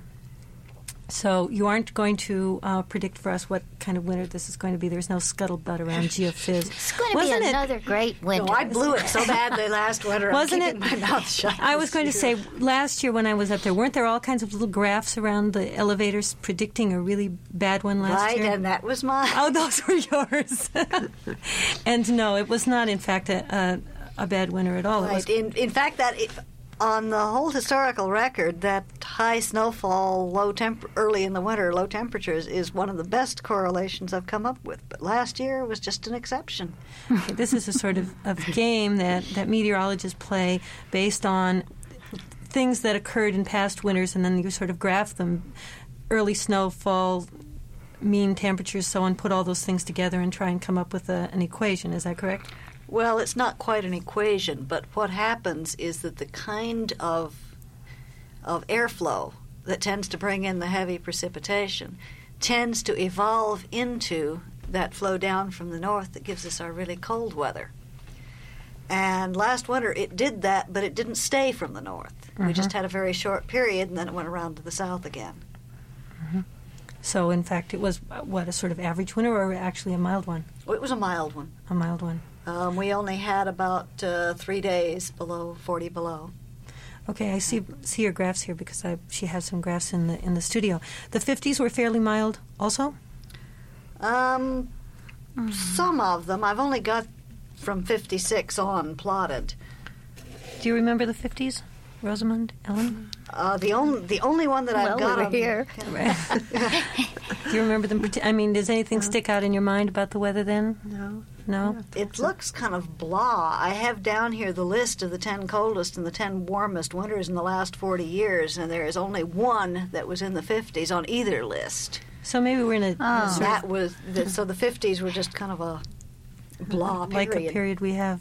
So you aren't going to predict for us what kind of winter this is going to be. There's no scuttlebutt around Geophys. It's going to be another great winter. No, I blew it so badly last winter. Wasn't I'm keeping my mouth shut. I was going to say, last year when I was up there, weren't there all kinds of little graphs around the elevators predicting a really bad one last year? Right, and that was mine. Oh, those were yours. And no, it was not, in fact, a bad winter at all. Right. In fact, on the whole historical record, that high snowfall, early in the winter, low temperatures is one of the best correlations I've come up with. But last year was just an exception. Okay, this is a sort of game that meteorologists play based on things that occurred in past winters, and then you sort of graph them, early snowfall, mean temperatures, so on, put all those things together and try and come up with an equation. Is that correct? Well, it's not quite an equation, but what happens is that the kind of airflow that tends to bring in the heavy precipitation tends to evolve into that flow down from the north that gives us our really cold weather. And last winter it did that, but it didn't stay from the north. We just had a very short period, and then it went around to the south again. So, in fact, it was, a sort of average winter or actually a mild one? Well, it was a mild one. A mild one. We only had about 3 days below 40 below. Okay, I see your graphs here because she has some graphs in the studio. The 50s were fairly mild also? Some of them. I've only got from 56 on plotted. Do you remember the 50s, Rosamund, Ellen? The only one that I've got over here. Do you remember them? Does anything stick out in your mind about the weather then? No? It looks kind of blah. I have down here the list of the 10 coldest and the 10 warmest winters in the last 40 years, and there is only one that was in the 50s on either list. So maybe we're in a so the 50s were just kind of a blah period. Like a period we have.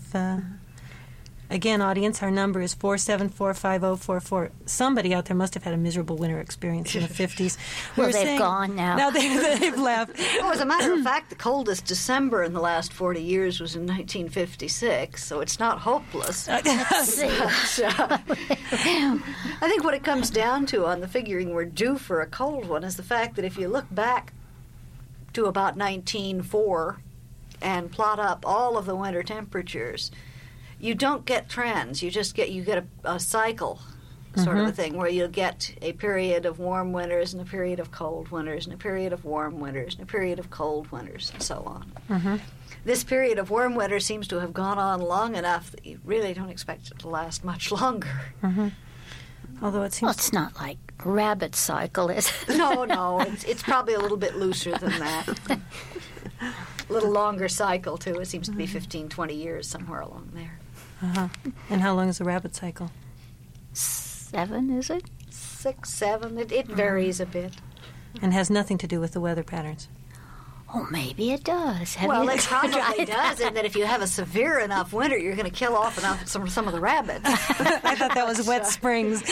Again, audience, our number is 4745044. Somebody out there must have had a miserable winter experience in the 50s. Well, they've gone now. Now they've left. Well, as a matter of fact, the coldest December in the last 40 years was in 1956, so it's not hopeless. Let's see. I think what it comes down to on the figuring we're due for a cold one is the fact that if you look back to about 1904 and plot up all of the winter temperatures, you don't get trends. You get a cycle sort of a thing where you'll get a period of warm winters and a period of cold winters and a period of warm winters and a period of cold winters and so on. This period of warm winter seems to have gone on long enough that you really don't expect it to last much longer. Although it seems... Well, it's not like rabbit cycle, is it? No. It's probably a little bit looser than that. A little longer cycle, too. It seems to be 15, 20 years somewhere along there. And how long is the rabbit cycle? 7, is it? 6, 7. It varies a bit. And has nothing to do with the weather patterns. Oh, maybe it does. Well, it probably does, and that if you have a severe enough winter, you're going to kill off some of the rabbits. I thought that was wet springs.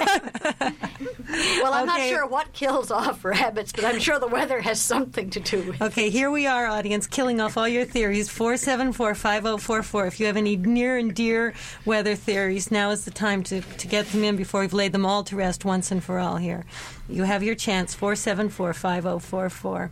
Well, I'm not sure what kills off rabbits, but I'm sure the weather has something to do with it. Okay, here we are, audience, killing off all your theories. 474-5044. If you have any near and dear weather theories, now is the time to get them in before we've laid them all to rest once and for all here. You have your chance, 474-5044.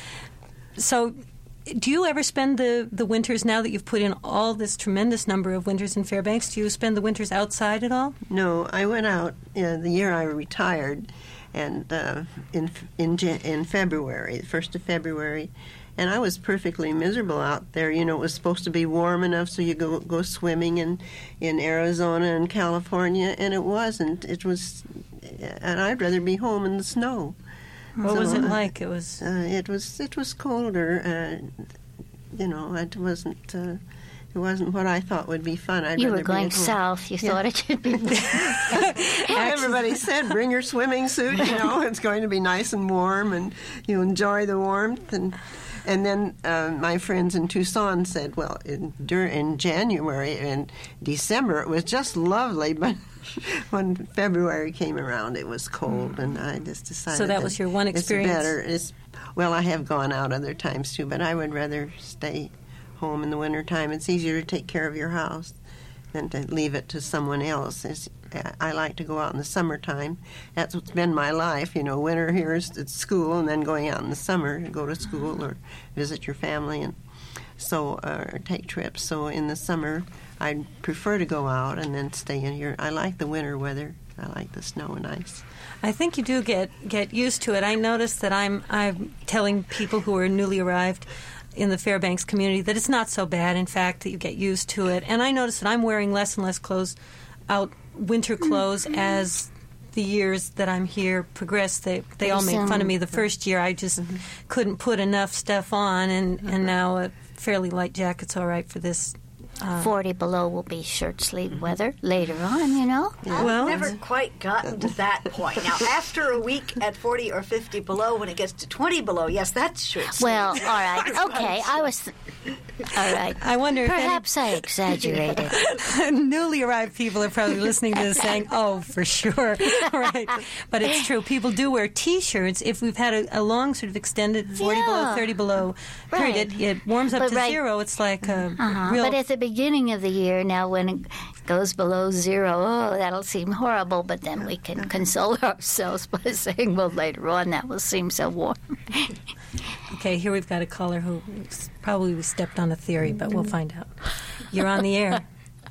So, do you ever spend the winters, now that you've put in all this tremendous number of winters in Fairbanks, do you spend the winters outside at all? No, I went out the year I retired, and in February, the 1st of February, and I was perfectly miserable out there. You know, it was supposed to be warm enough so you go swimming in Arizona and California, and it wasn't. It was, and I'd rather be home in the snow. What was it like? It was colder. You know, it wasn't what I thought would be fun. You were going south. You thought it should be. Everybody said, "Bring your swimming suit." You know, it's going to be nice and warm, and you enjoy the warmth. And then my friends in Tucson said, "Well, in January and December it was just lovely, but." When February came around, it was cold, and I just decided. So that was your one experience. It's better. Well, I have gone out other times too, but I would rather stay home in the wintertime. It's easier to take care of your house than to leave it to someone else. I like to go out in the summertime. That's what's been my life. You know, winter here is at school, and then going out in the summer to go to school or visit your family, and so or take trips. So in the summer, I prefer to go out and then stay in here. I like the winter weather. I like the snow and ice. I think you do get used to it. I notice that I'm telling people who are newly arrived in the Fairbanks community that it's not so bad, in fact, that you get used to it. And I notice that I'm wearing less and less winter clothes as the years that I'm here progress. They all make fun of me. The first year I just couldn't put enough stuff on, and now a fairly light jacket's all right for this. 40 below will be shirt sleeve weather later on, you know. I've never quite gotten to that point. Now, after a week at 40 or 50 below, when it gets to 20 below, yes, that's shirt sleeve. Well, all right. Okay, all right. I wonder perhaps I exaggerated. Newly arrived people are probably listening to this saying, oh, for sure. Right. But it's true. People do wear T-shirts. If we've had a long sort of extended 40 below, 30 below period, it warms up to zero. It's like a real... But at the beginning of the year, now when it goes below zero, that'll seem horrible, but then we can console ourselves by saying, well, later on that will seem so warm. Okay, here we've got a caller who probably stepped on a theory, but we'll find out. You're on the air.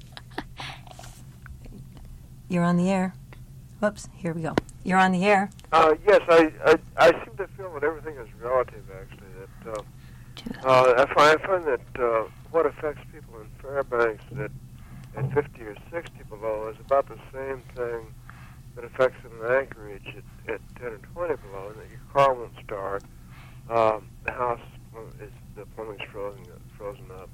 You're on the air. Whoops, here we go. You're on the air. Yes, I seem to feel that everything is relative, actually. That I find that what affects people in Fairbanks at 50 or 60 below is about the same thing that affects it in Anchorage at 10 or 20 below, and that your car won't start. The house, the plumbing's frozen up.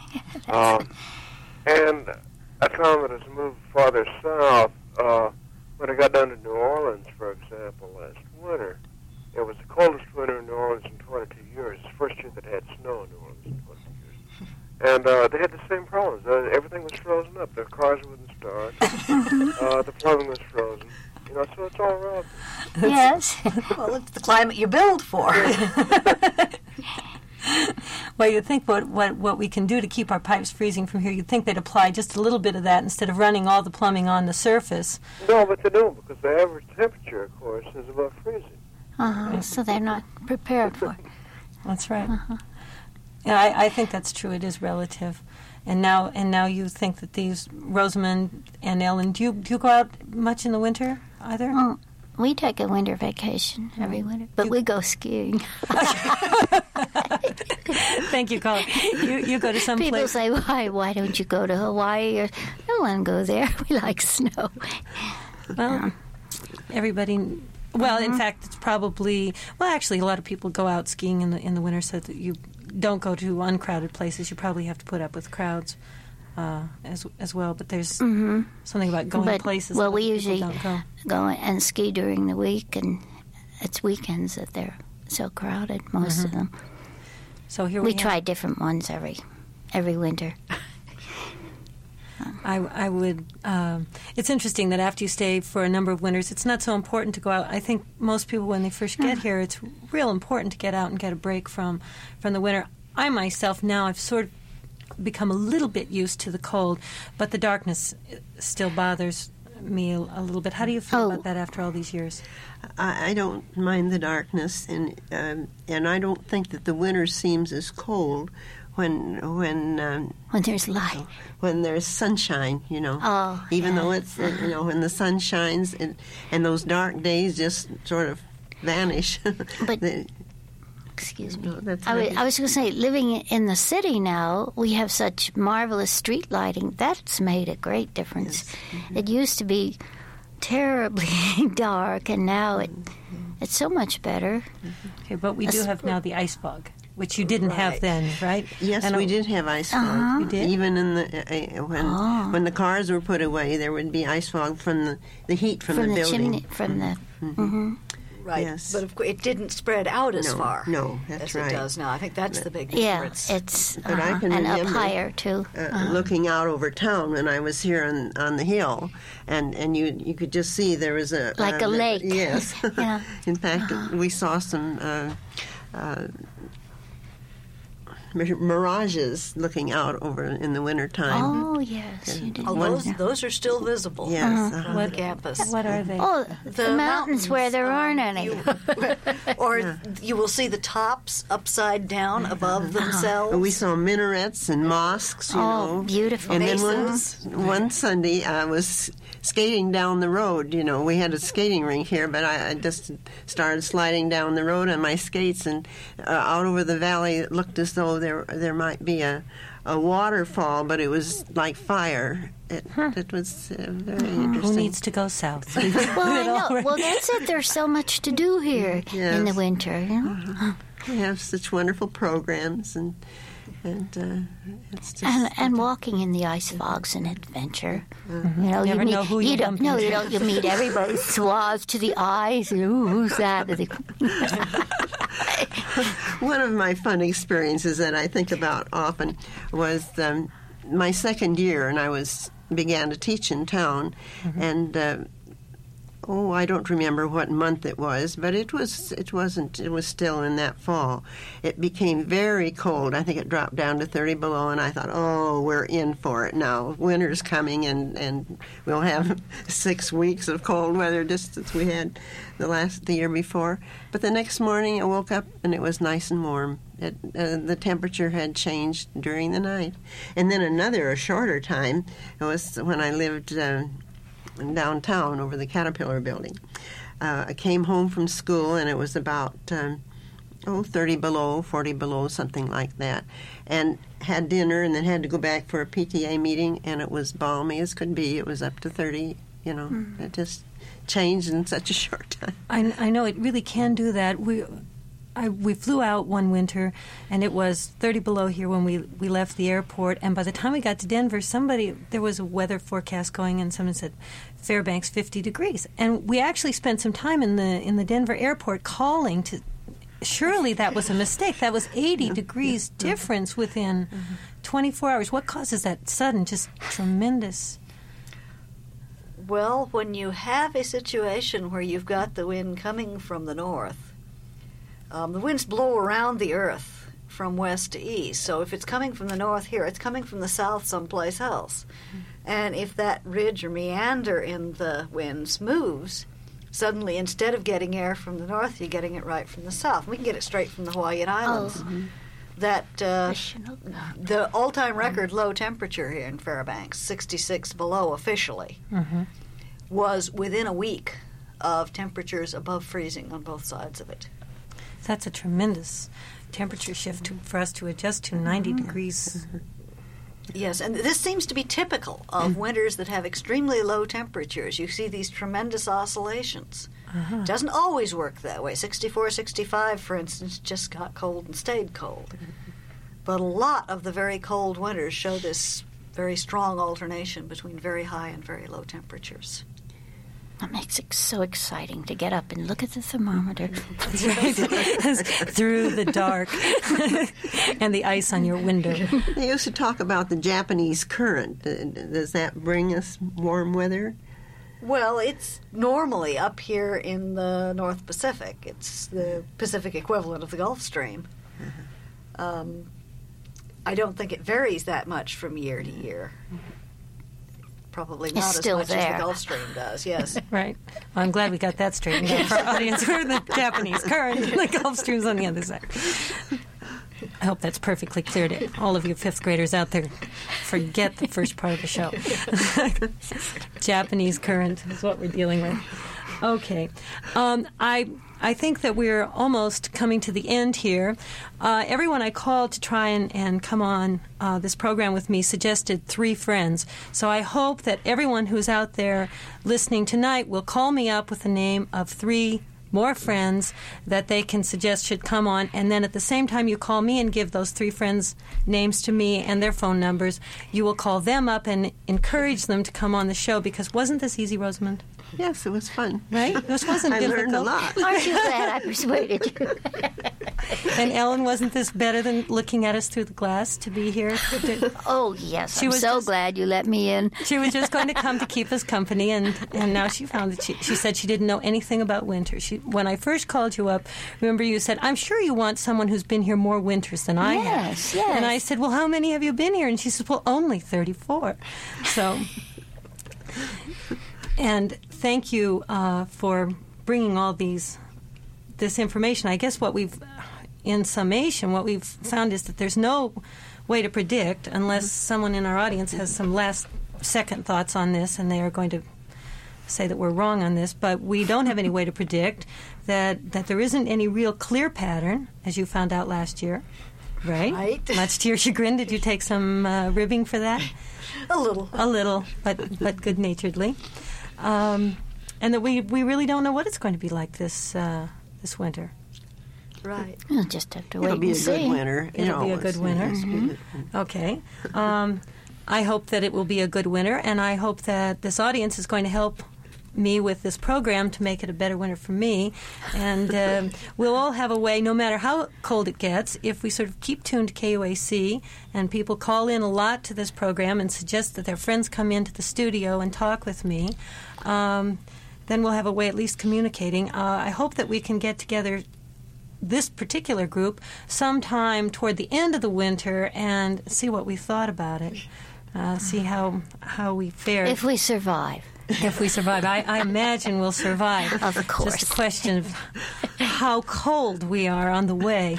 And I found that as I moved farther south, when I got down to New Orleans, for example, last winter, it was the coldest winter in New Orleans in 22 years. It's the first year that had snow in New Orleans in 22 years. And they had the same problems. Everything was frozen up. Their cars wouldn't start. The plumbing was frozen. You know, so it's all relative. Yes. Well, it's the climate you build for. Well, you'd think what we can do to keep our pipes freezing from here, you'd think they'd apply just a little bit of that instead of running all the plumbing on the surface. No, but they don't, because the average temperature, of course, is above freezing. So they're not prepared for it. That's right. Yeah, I think that's true. It is relative. And now you think that these, Rosamond and Ellen, do you go out much in the winter either? Oh, we take a winter vacation every winter, but we go skiing. Thank you, Colin. You go to some People place. say, why don't you go to Hawaii? Or, no one go there. We like snow. Well, everybody... Well, in fact, it's probably... Well, actually, a lot of people go out skiing in the winter so that you don't go to uncrowded places. You probably have to put up with crowds. as well. But there's something about going places. Well, that we people usually don't go. go and ski during the week, and it's weekends that they're so crowded, most of them. So here we try different ones every winter. I would. It's interesting that after you stay for a number of winters, it's not so important to go out. I think most people, when they first get here, it's real important to get out and get a break from the winter. I myself now, I've sort of become a little bit used to the cold, but the darkness still bothers me a little bit. How do you feel about that after all these years? I don't mind the darkness, and I don't think that the winter seems as cold when there's light, when there's sunshine, you know. Oh, even though it's when the sun shines and those dark days just sort of vanish. But excuse me. No, that's I was going to say, living in the city now, we have such marvelous street lighting. That's made a great difference. Yes. Mm-hmm. It used to be terribly dark, and now it's so much better. Okay, but we do have now the ice fog, which you didn't have then, right? Yes, and we did have ice fog. You did? Even in the when the cars were put away, there would be ice fog from the heat from the building. Chimney, from the. Mm-hmm. Right, yes. but of course, it didn't spread out as far. No, that's as right. it does now. I think that's the big Yeah, difference. it's But I can and up remember, higher too. Looking out over town when I was here on the hill, and you could just see there was a lake. Yes. Yeah. In fact, we saw some mirages looking out over in the wintertime. Oh yes, you did. Oh, those are still visible. Yes, on the campus. What are they? Oh, the mountains where there aren't any. Or you will see the tops upside down above themselves. We saw minarets and mosques, you know. Beautiful. And Masons. then one Sunday I was skating down the road. You know, we had a skating rink here, but I just started sliding down the road on my skates, and out over the valley it looked as though there might be a waterfall, but it was like fire. It was very interesting. Who needs to go south? Well, I know. Well, that's it. There's so much to do here in the winter. You know? We have such wonderful programs, and it's just and walking in the ice fog's an adventure. You know, Never know who you don't. bump No, into. you don't. You meet everybody suave to the eyes. Ooh, who's that? One of my fun experiences that I think about often was my second year, and I began to teach in town, and I don't remember what month it was, but it was still in that fall. It became very cold. I think it dropped down to 30 below, and I thought, we're in for it now. Winter's coming, and we'll have 6 weeks of cold weather just as we had the year before. But the next morning I woke up and it was nice and warm. The temperature had changed during the night. And then a shorter time, it was when I lived downtown over the Caterpillar building. I came home from school and it was about 30 below, 40 below, something like that, and had dinner and then had to go back for a PTA meeting, and it was balmy as could be. It was up to 30, you know. It just changed in such a short time. I know it really can do that. We flew out one winter, and it was 30 below here when we left the airport. And by the time we got to Denver, there was a weather forecast going, and someone said Fairbanks 50 degrees. And we actually spent some time in the Denver airport calling to. Surely that was a mistake. That was 80 degrees difference within 24 hours. What causes that sudden, just tremendous? Well, when you have a situation where you've got the wind coming from the north, the winds blow around the earth from west to east. So if it's coming from the north here, it's coming from the south someplace else. And if that ridge or meander in the winds moves, suddenly instead of getting air from the north, you're getting it right from the south. We can get it straight from the Hawaiian Islands. The all-time record low temperature here in Fairbanks, 66 below officially, was within a week of temperatures above freezing on both sides of it. That's a tremendous temperature shift for us to adjust to 90 degrees. Yes, and this seems to be typical of winters that have extremely low temperatures. You see these tremendous oscillations. It doesn't always work that way. 64, 65, for instance, just got cold and stayed cold. But a lot of the very cold winters show this very strong alternation between very high and very low temperatures. That makes it so exciting to get up and look at the thermometer. That's right. Through the dark and the ice on your window. They used to talk about the Japanese current. Does that bring us warm weather? Well, it's normally up here in the North Pacific. It's the Pacific equivalent of the Gulf Stream. I don't think it varies that much from year to year. Probably not as much as the Gulf Stream does, yes. Right. Well, I'm glad we got that straightened out for our audience. We're the Japanese current, and the Gulf Stream's on the other side. I hope that's perfectly clear to all of you fifth graders out there. Forget the first part of the show. Japanese current is what we're dealing with. Okay. I think that we're almost coming to the end here. Everyone I called to try and come on this program with me suggested 3 friends. So I hope that everyone who's out there listening tonight will call me up with the name of 3 more friends that they can suggest should come on. And then at the same time you call me and give those 3 friends' names to me and their phone numbers, you will call them up and encourage them to come on the show. Because wasn't this easy, Rosamund? Yes, it was fun. Right? This wasn't I difficult. learned a lot. Aren't you glad I persuaded you? And Ellen, wasn't this better than looking at us through the glass to be here? Oh, yes. She I'm was so just- glad you let me in. She was just going to come to keep us company, and now she found that she said she didn't know anything about winter. When I first called you up, remember you said, I'm sure you want someone who's been here more winters than I have. Yes. And I said, well, how many have you been here? And she says, well, only 34. So, and thank you for bringing all this information. I guess in summation, what we've found is that there's no way to predict unless someone in our audience has some last-second thoughts on this, and they are going to say that we're wrong on this. But we don't have any way to predict that there isn't any real clear pattern, as you found out last year, right? Right. Much to your chagrin, did you take some ribbing for that? A little. A little, but good-naturedly. And that we really don't know what it's going to be like this winter. Right. We'll just have to wait It'll be and a see. good winter. It'll be a good winter. Okay. I hope that it will be a good winter, and I hope that this audience is going to help me with this program to make it a better winter for me. And we'll all have a way, no matter how cold it gets, if we sort of keep tuned to KUAC and people call in a lot to this program and suggest that their friends come into the studio and talk with me, then we'll have a way at least communicating. I hope that we can get together this particular group sometime toward the end of the winter and see what we thought about it, see how we fared. If we survive. If we survive. I imagine we'll survive. Of course. Just a question of how cold we are on the way.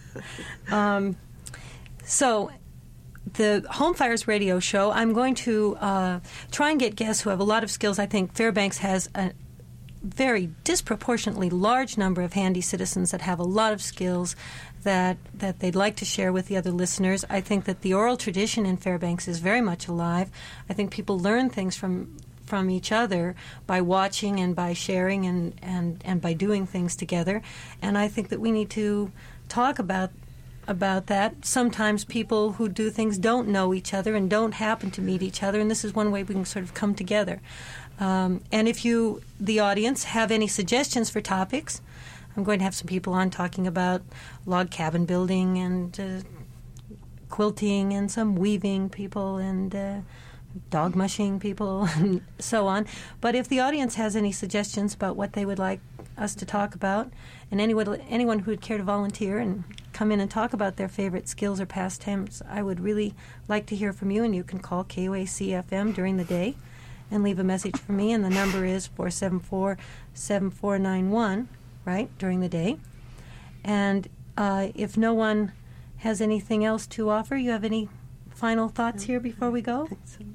So the Home Fires Radio Show, I'm going to try and get guests who have a lot of skills. I think Fairbanks has a very disproportionately large number of handy citizens that have a lot of skills that they'd like to share with the other listeners. I think that the oral tradition in Fairbanks is very much alive. I think people learn things from each other by watching and by sharing and by doing things together. And I think that we need to talk about that. Sometimes people who do things don't know each other and don't happen to meet each other, and this is one way we can sort of come together. And if you, the audience, have any suggestions for topics, I'm going to have some people on talking about log cabin building and quilting and some weaving people and dog mushing people and so on. But if the audience has any suggestions about what they would like us to talk about, and anyone who would care to volunteer and come in and talk about their favorite skills or pastimes, I would really like to hear from you, and you can call KUAC-FM during the day and leave a message for me, and the number is 474-7491, right, during the day. And if no one has anything else to offer, you have any final thoughts here before we go?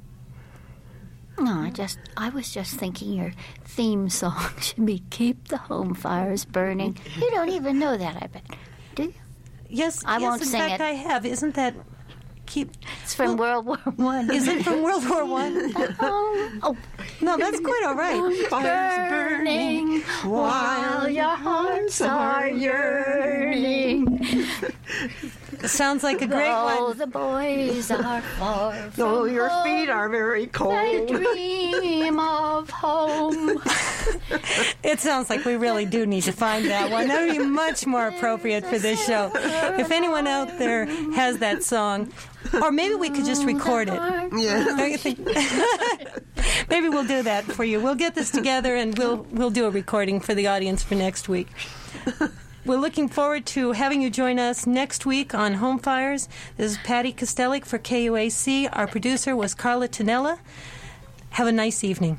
No, I was just thinking your theme song should be "Keep the Home Fires Burning." You don't even know that, I bet. Do you? Yes, I won't sing in fact, it. I have. Isn't that It's from World War One. Is it from World War One? Oh, no, that's quite all right. Fires burning while your hearts are yearning. Sounds like a great Though one. the boys are far from Oh, your home, feet are very they cold. dream of home. It sounds like we really do need to find that one. That would be much more appropriate for this show. If anyone out there has that song, or maybe we could just record it. Yeah. Don't you think? Maybe we'll do that for you. We'll get this together and we'll do a recording for the audience for next week. We're looking forward to having you join us next week on Home Fires. This is Patty Kostelik for KUAC. Our producer was Carla Tonella. Have a nice evening.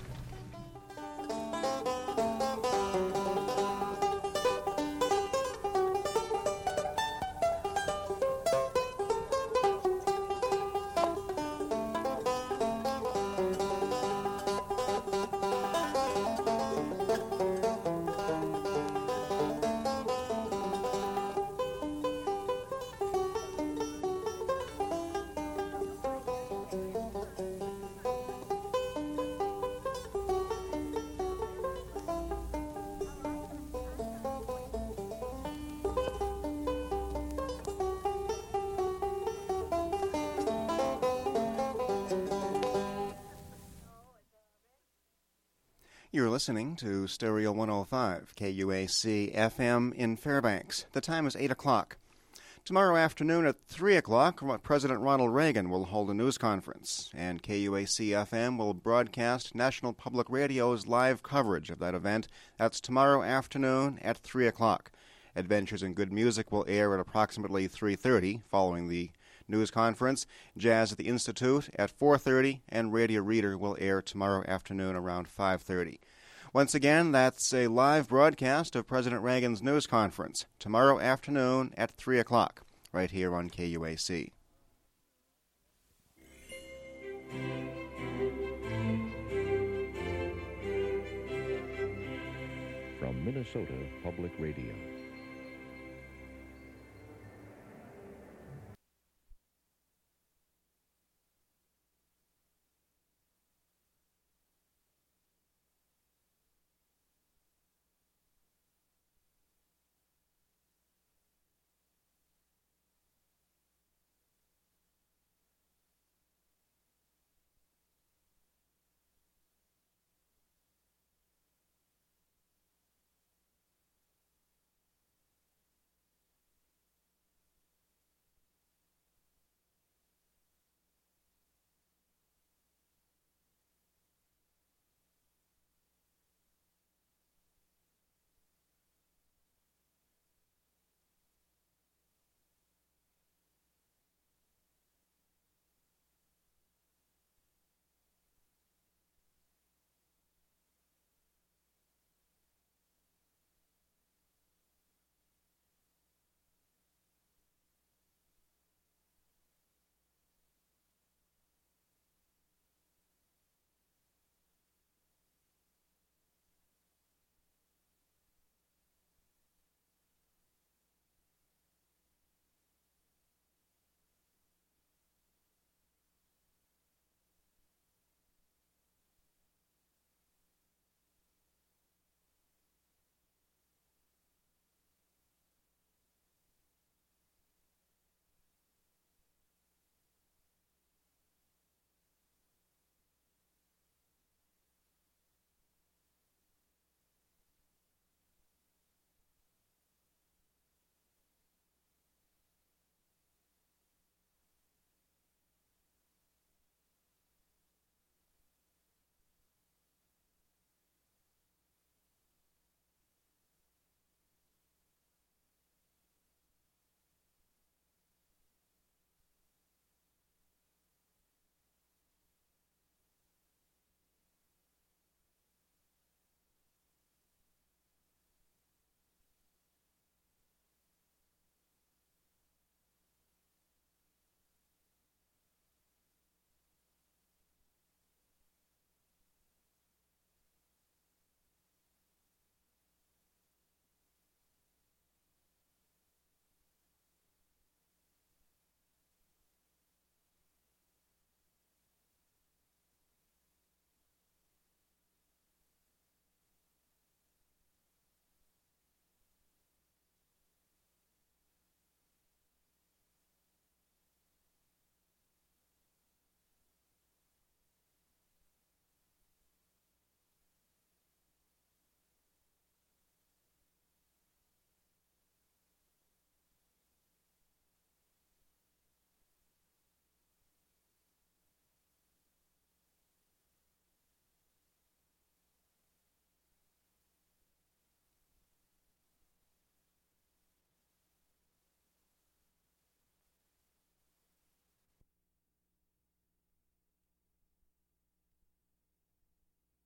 You're listening to Stereo 105, KUAC FM in Fairbanks. The time is 8 o'clock. Tomorrow afternoon at 3 o'clock, President Ronald Reagan will hold a news conference, and KUAC FM will broadcast National Public Radio's live coverage of that event. That's tomorrow afternoon at 3 o'clock. Adventures in Good Music will air at approximately 3:30 following the news conference. Jazz at the Institute at 4:30, and Radio Reader will air tomorrow afternoon around 5:30. Once again, that's a live broadcast of President Reagan's news conference tomorrow afternoon at 3 o'clock, right here on KUAC. From Minnesota Public Radio.